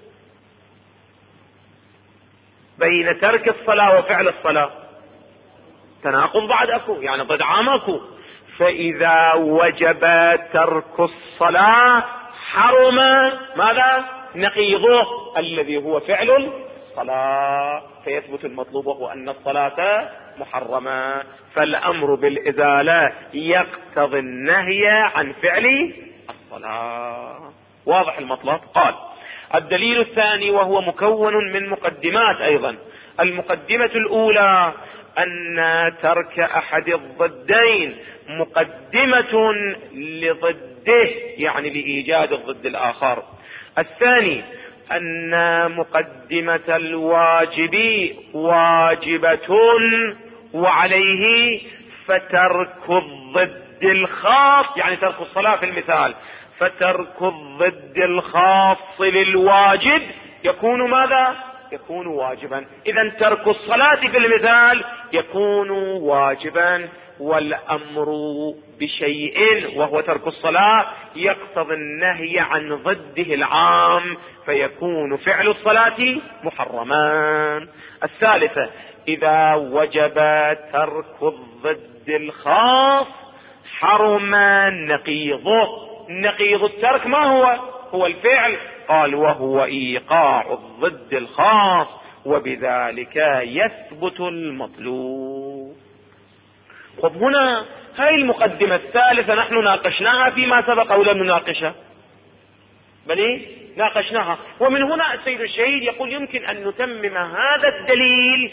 بين ترك الصلاة وفعل الصلاة تناقض بعد أكو، يعني ضد عام أكو. فإذا وجب ترك الصلاة حرم ماذا؟ نقيضه الذي هو فعل الصلاة، فيثبت المطلوب وهو أن الصلاة محرمة. فالأمر بالإزالة يقتضي النهي عن فعل الصلاة. واضح المطلب؟ قال الدليل الثاني، وهو مكون من مقدمات أيضا. المقدمة الأولى أن ترك أحد الضدين مقدمة لضده، يعني لإيجاد الضد الآخر. الثاني أن مقدمة الواجب واجبة، وعليه فترك الضد الخاص، يعني ترك الصلاة في المثال، فترك الضد الخاص للواجب يكون ماذا؟ يكون واجبا. إذن ترك الصلاة في المثال يكون واجبا، والأمر بشيء وهو ترك الصلاة يقتضي النهي عن ضده العام، فيكون فعل الصلاة محرما. الثالثة إذا وجب ترك الضد الخاص حرم نقيضه. نقيض الترك ما هو الفعل. قال وهو إيقاع الضد الخاص، وبذلك يثبت المطلوب. هنا هاي المقدمة الثالثة نحن ناقشناها فيما سبق أو لم نناقشها؟ بل ناقشناها. ومن هنا السيد الشهيد يقول يمكن أن نتمم هذا الدليل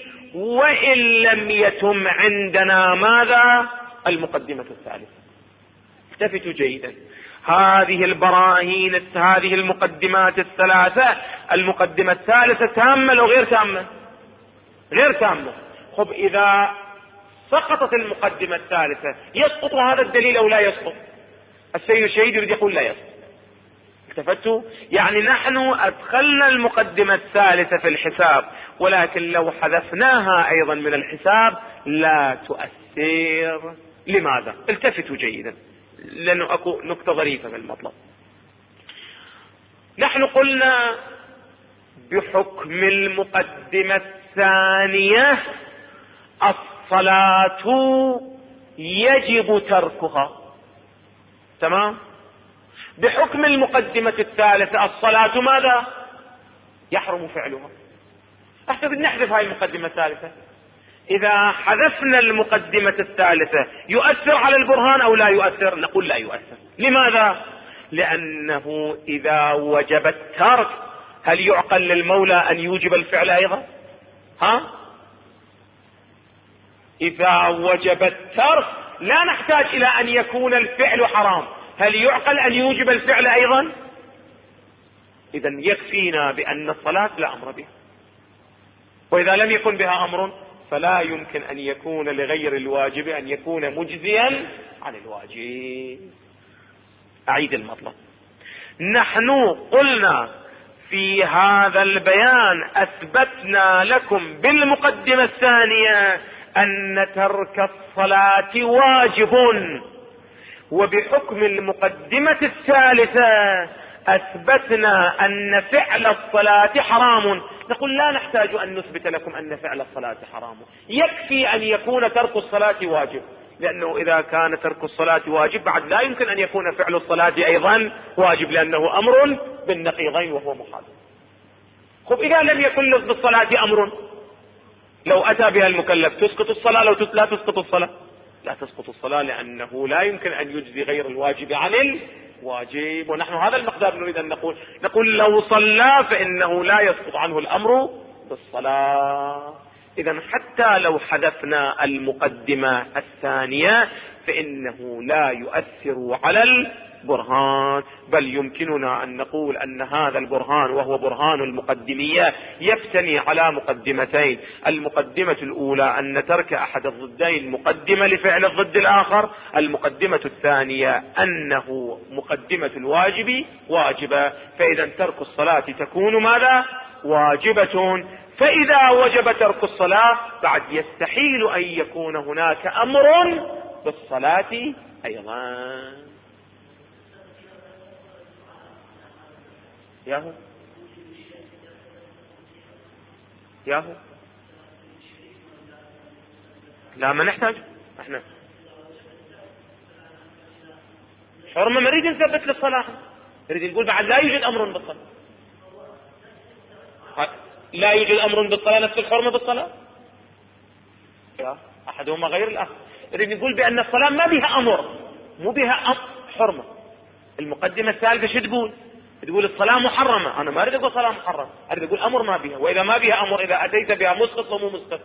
وإن لم يتم عندنا ماذا؟ المقدمة الثالثة. التفتوا جيدا. هذه البراهين، هذه المقدمات الثلاثة، المقدمة الثالثة تامة لو غير تامة؟ غير تامة. خب إذا سقطت المقدمة الثالثة يسقط هذا الدليل أو لا يسقط؟ السيد الشهيد يريد يقول لا يسقط. التفتوا؟ يعني نحن أدخلنا المقدمة الثالثة في الحساب، ولكن لو حذفناها أيضا من الحساب لا تؤثر. لماذا؟ التفتوا جيدا لأنه أكو نقطة ظريفة في المطلب. نحن قلنا بحكم المقدمة الثانية الصلاة يجب تركها، تمام؟ بحكم المقدمة الثالثة الصلاة ماذا؟ يحرم فعلها. أحسب أن نحذف هاي المقدمة الثالثة. إذا حذفنا المقدمة الثالثة يؤثر على البرهان أو لا يؤثر؟ نقول لا يؤثر. لماذا؟ لأنه إذا وجب الترك هل يعقل للمولى أن يوجب الفعل أيضا؟ إذا وجب الترك لا نحتاج إلى أن يكون الفعل حرام، هل يعقل أن يوجب الفعل أيضا؟ إذا يكفينا بأن الصلاة لا أمر بها، وإذا لم يكن بها أمر فلا يمكن أن يكون لغير الواجب أن يكون مجزيا عن الواجب. أعيد المطلب. نحن قلنا في هذا البيان أثبتنا لكم بالمقدمة الثانية أن ترك الصلاة واجب، وبحكم المقدمة الثالثة أثبتنا أن فعل الصلاة حرام. نقول لا نحتاج أن نثبت لكم أن فعل الصلاة حرام، يكفي أن يكون ترك الصلاة واجب، لأنه إذا كان ترك الصلاة واجب بعد لا يمكن أن يكون فعل الصلاة أيضا واجب، لأنه أمر بالنقيضين وهو محال. خب إذا لم يكن بالصلاة أمر، لو أتى بها المكلف تسقط الصلاة؟ لو لا تسقط الصلاة؟ لا تسقط الصلاة، لأنه لا يمكن أن يجزي غير الواجب عن الواجب. ونحن هذا المقدار نريد أن نقول لو صلى فإنه لا يسقط عنه الأمر بالصلاة. إذا حتى لو حذفنا المقدمة الثانية فإنه لا يؤثر على البرهان، بل يمكننا أن نقول أن هذا البرهان وهو برهان المقدمية يبتني على مقدمتين. المقدمة الأولى أن ترك أحد الضدين مقدمة لفعل الضد الآخر، المقدمة الثانية أنه مقدمة الواجب واجبة، فإذا ترك الصلاة تكون ماذا؟ واجبة. فإذا وجب ترك الصلاة بعد يستحيل أن يكون هناك أمر بالصلاة أيضا. ياهو لا ما نحتاج احنا حرمة، ما نريد نثبت للصلاة، نريد نقول بعد لا يوجد أمر بالصلاة. لا يوجد أمر بالصلاة نفس الحرمة بالصلاة، أحدهما غير الآخر. نريد نقول بأن الصلاة ما بها أمر، مو بها حرمة. المقدمة الثالثة شو تقول؟ تقول الصلاة محرمة. أنا ما أريد أقول صلاة محرمة، أريد أقول أمر ما بها، وإذا ما بها أمر إذا أتيت بها مسقط ومو مسقط.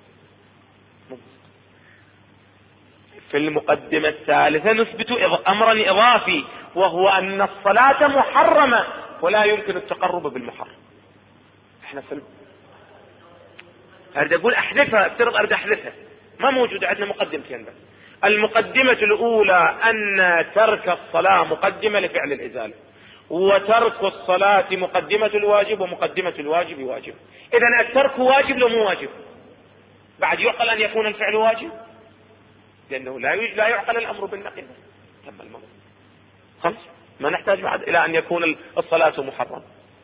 في المقدمة الثالثة نثبت أمرا إضافي، وهو أن الصلاة محرمة ولا يمكن التقرب بالمحرم. احنا أريد أقول أحذفها، افترض أريد أحذفها، ما موجود عندنا مقدمتين بس. المقدمة الأولى أن ترك الصلاة مقدمة لفعل الإزالة، وترك الصلاة مقدمة الواجب، ومقدمة الواجب واجب. إذن الترك واجب لو مو واجب؟ بعد يعقل أن يكون الفعل واجب، لأنه لا يعقل الأمر بالنقيض. تم الموضوع. خمس، ما نحتاج بعد إلى أن يكون الصلاة محرمة.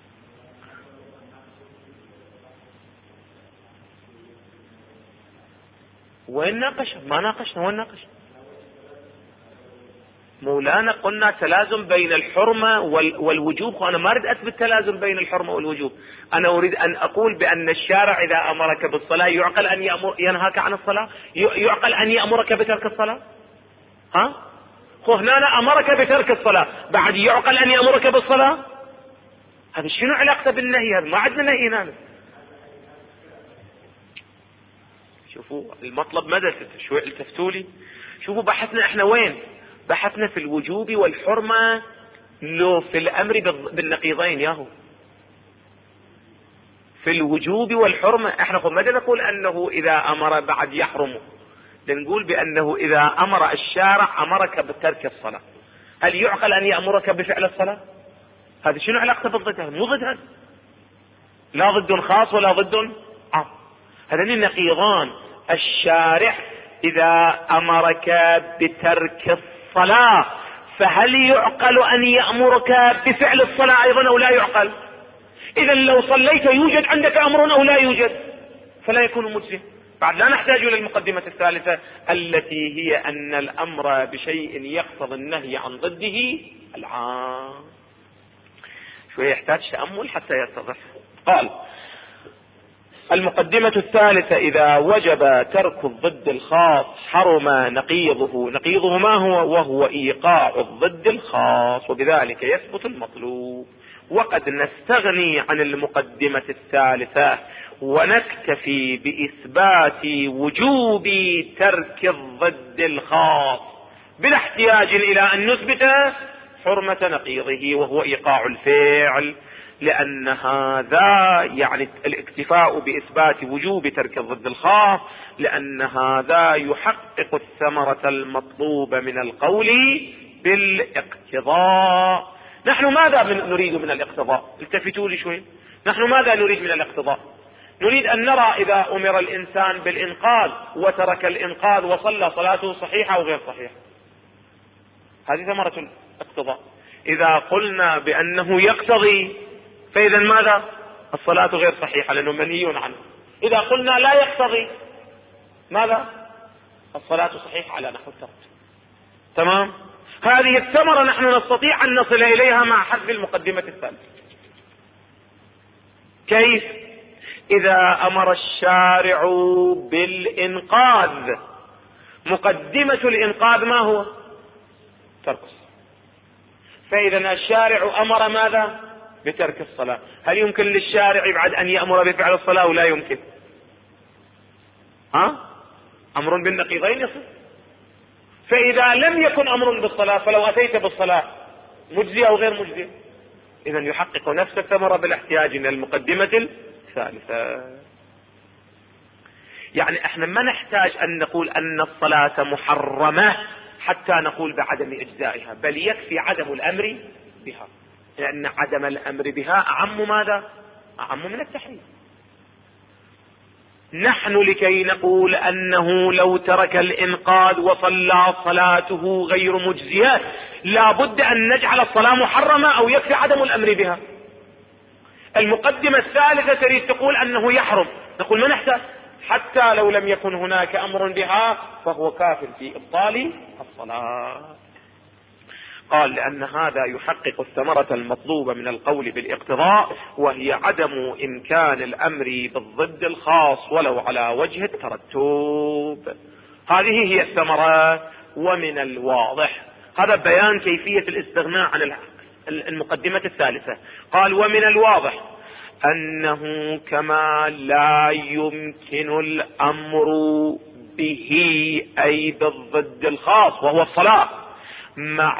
وين ناقش؟ ما ناقشنا. وين ناقش؟ مولانا قلنا تلازم بين الحرمة والوجوب. أنا ما أريد أثبت تلازم بين الحرمة والوجوب، أنا أريد أن أقول بأن الشارع إذا أمرك بالصلاة يعقل أن ينهاك عن الصلاة، يعقل أن يأمرك بترك الصلاة. هنا أمرك بترك الصلاة، بعد يعقل أن يأمرك بالصلاة. هذا شنو علاقته بالنهي؟ هذا ما عندنا نهي هنا. شوفوا المطلب ماذا شو التفتوا لي. شوفوا بحثنا احنا وين. بحثنا في الوجوب والحرمة لو في الأمر بالنقيضين ياهو. في الوجوب والحرمة احنا ما نقول أنه إذا أمر بعد يحرم، نقول بأنه إذا أمر الشارع أمرك بترك الصلاة، هل يعقل أن يأمرك بفعل الصلاة؟ هذا شنو علاقته بالضدها؟ مو ضدها، لا ضد خاص ولا ضد عام، هذين النقيضان. الشارع إذا أمرك بترك الصلاة فهل يعقل أن يأمرك بفعل الصلاة أيضا أو لا يعقل؟ إذا لو صليت يوجد عندك أمر أو لا يوجد، فلا يكون مجزئ. بعد لا نحتاج إلى المقدمة الثالثة التي هي أن الأمر بشيء يقتضي النهي عن ضده العام. شوية يحتاج تأمل حتى يتضح. قال المقدمة الثالثة: إذا وجب ترك الضد الخاص حرم نقيضه. نقيضه ما هو؟ وهو إيقاع الضد الخاص، وبذلك يثبت المطلوب. وقد نستغني عن المقدمة الثالثة ونكتفي بإثبات وجوب ترك الضد الخاص بلا احتياج إلى أن نثبت حرمة نقيضه وهو إيقاع الفعل، لأن هذا يعني الاكتفاء بإثبات وجوب ترك الضد الخاص، لأن هذا يحقق الثمرة المطلوبة من القول بالاقتضاء. نحن ماذا نريد من الاقتضاء؟ التفتوا لي شوي. نحن ماذا نريد من الاقتضاء؟ نريد أن نرى إذا أمر الإنسان بالإنقاذ وترك الإنقاذ وصلى صلاته صحيحة أو غير صحيحة. هذه ثمرة الاقتضاء. إذا قلنا بأنه يقتضي فإذا ماذا؟ الصلاة غير صحيحة لأنه منهي عنه. إذا قلنا لا يقتضي ماذا؟ الصلاة صحيحة على نحو الترك. تمام؟ هذه الثمرة نحن نستطيع أن نصل إليها مع حذف المقدمة الثالثة. كيف؟ إذا أمر الشارع بالإنقاذ، مقدمة الإنقاذ ما هو؟ ترك الصلاة. فإذا الشارع أمر ماذا؟ بترك الصلاة. هل يمكن للشارع بعد أن يأمر بفعل الصلاة أو لا يمكن؟ أمر بالنقيضين يصل. فإذا لم يكن أمر بالصلاة فلو أتيت بالصلاة مجزي أو غير مجزي؟ إذا يحقق نفس الثمرة بالاحتياج إلى المقدمة الثالثة. يعني احنا ما نحتاج أن نقول أن الصلاة محرمة حتى نقول بعدم إجزائها، بل يكفي عدم الأمر بها، لأن عدم الأمر بها أعم ماذا؟ أعم من التحريم. نحن لكي نقول أنه لو ترك الإنقاذ وصلى صلاته غير مجزية لا بد أن نجعل الصلاة محرمة أو يكفي عدم الأمر بها. المقدمة الثالثة تريد تقول أنه يحرم، نقول ما نحتاج، حتى لو لم يكن هناك أمر بها فهو كاف في إبطال الصلاة. قال لأن هذا يحقق الثمرة المطلوبة من القول بالاقتضاء، وهي عدم إمكان الأمر بالضد الخاص ولو على وجه الترتب. هذه هي الثمرة. ومن الواضح، هذا بيان كيفية الاستغناء عن المقدمة الثالثة. قال ومن الواضح أنه كما لا يمكن الأمر به أي بالضد الخاص وهو الصلاة مع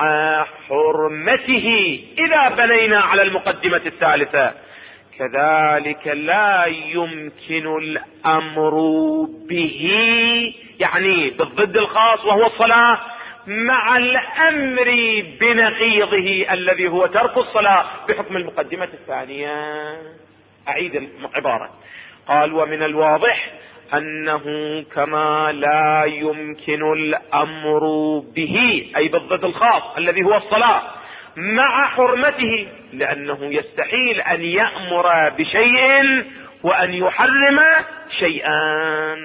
حرمته إذا بنينا على المقدمة الثالثة، كذلك لا يمكن الأمر به يعني بالضد الخاص وهو الصلاة مع الأمر بنقيضه الذي هو ترك الصلاة بحكم المقدمة الثانية. أعيد العبارة. قال ومن الواضح أنه كما لا يمكن الأمر به أي بالضد الخاص الذي هو الصلاة مع حرمته، لأنه يستحيل أن يأمر بشيء وأن يحرم شيئا،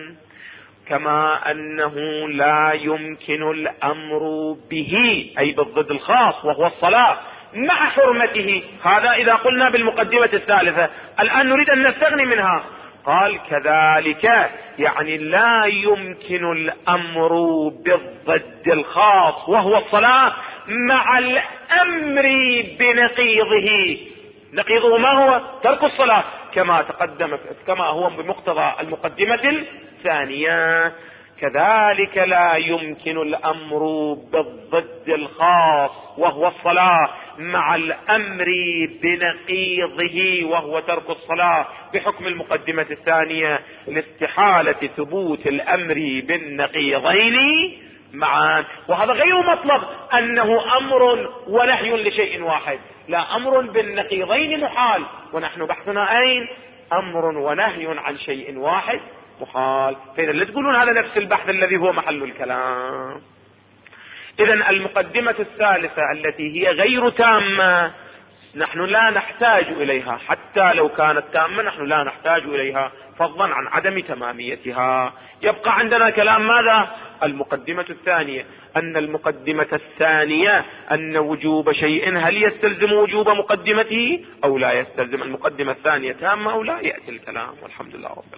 كما أنه لا يمكن الأمر به أي بالضد الخاص وهو الصلاة مع حرمته. هذا إذا قلنا بالمقدمة الثالثة. الآن نريد أن نستغني منها. قال كذلك يعني لا يمكن الأمر بالضد الخاص وهو الصلاة مع الأمر بنقيضه. نقيضه ما هو؟ ترك الصلاة كما تقدم، كما هو بمقتضى المقدمة الثانية. كذلك لا يمكن الأمر بالضد الخاص وهو الصلاة مع الأمر بنقيضه وهو ترك الصلاة بحكم المقدمة الثانية لاستحالة ثبوت الأمر بالنقيضين معا. وهذا غير مطلب أنه أمر ونهي لشيء واحد، لا، أمر بالنقيضين محال، ونحن بحثنا أين؟ أمر ونهي عن شيء واحد محال. فإذا لا تقولون هذا نفس البحث الذي هو محل الكلام. إذا المقدمة الثالثة التي هي غير تامة نحن لا نحتاج إليها، حتى لو كانت تامة نحن لا نحتاج إليها فضلا عن عدم تماميتها. يبقى عندنا كلام ماذا؟ المقدمة الثانية، أن المقدمة الثانية أن وجوب شيء هل يستلزم وجوب مقدمته أو لا يستلزم. المقدمة الثانية تامة أو لا، يأتي الكلام. والحمد لله رب العالمين.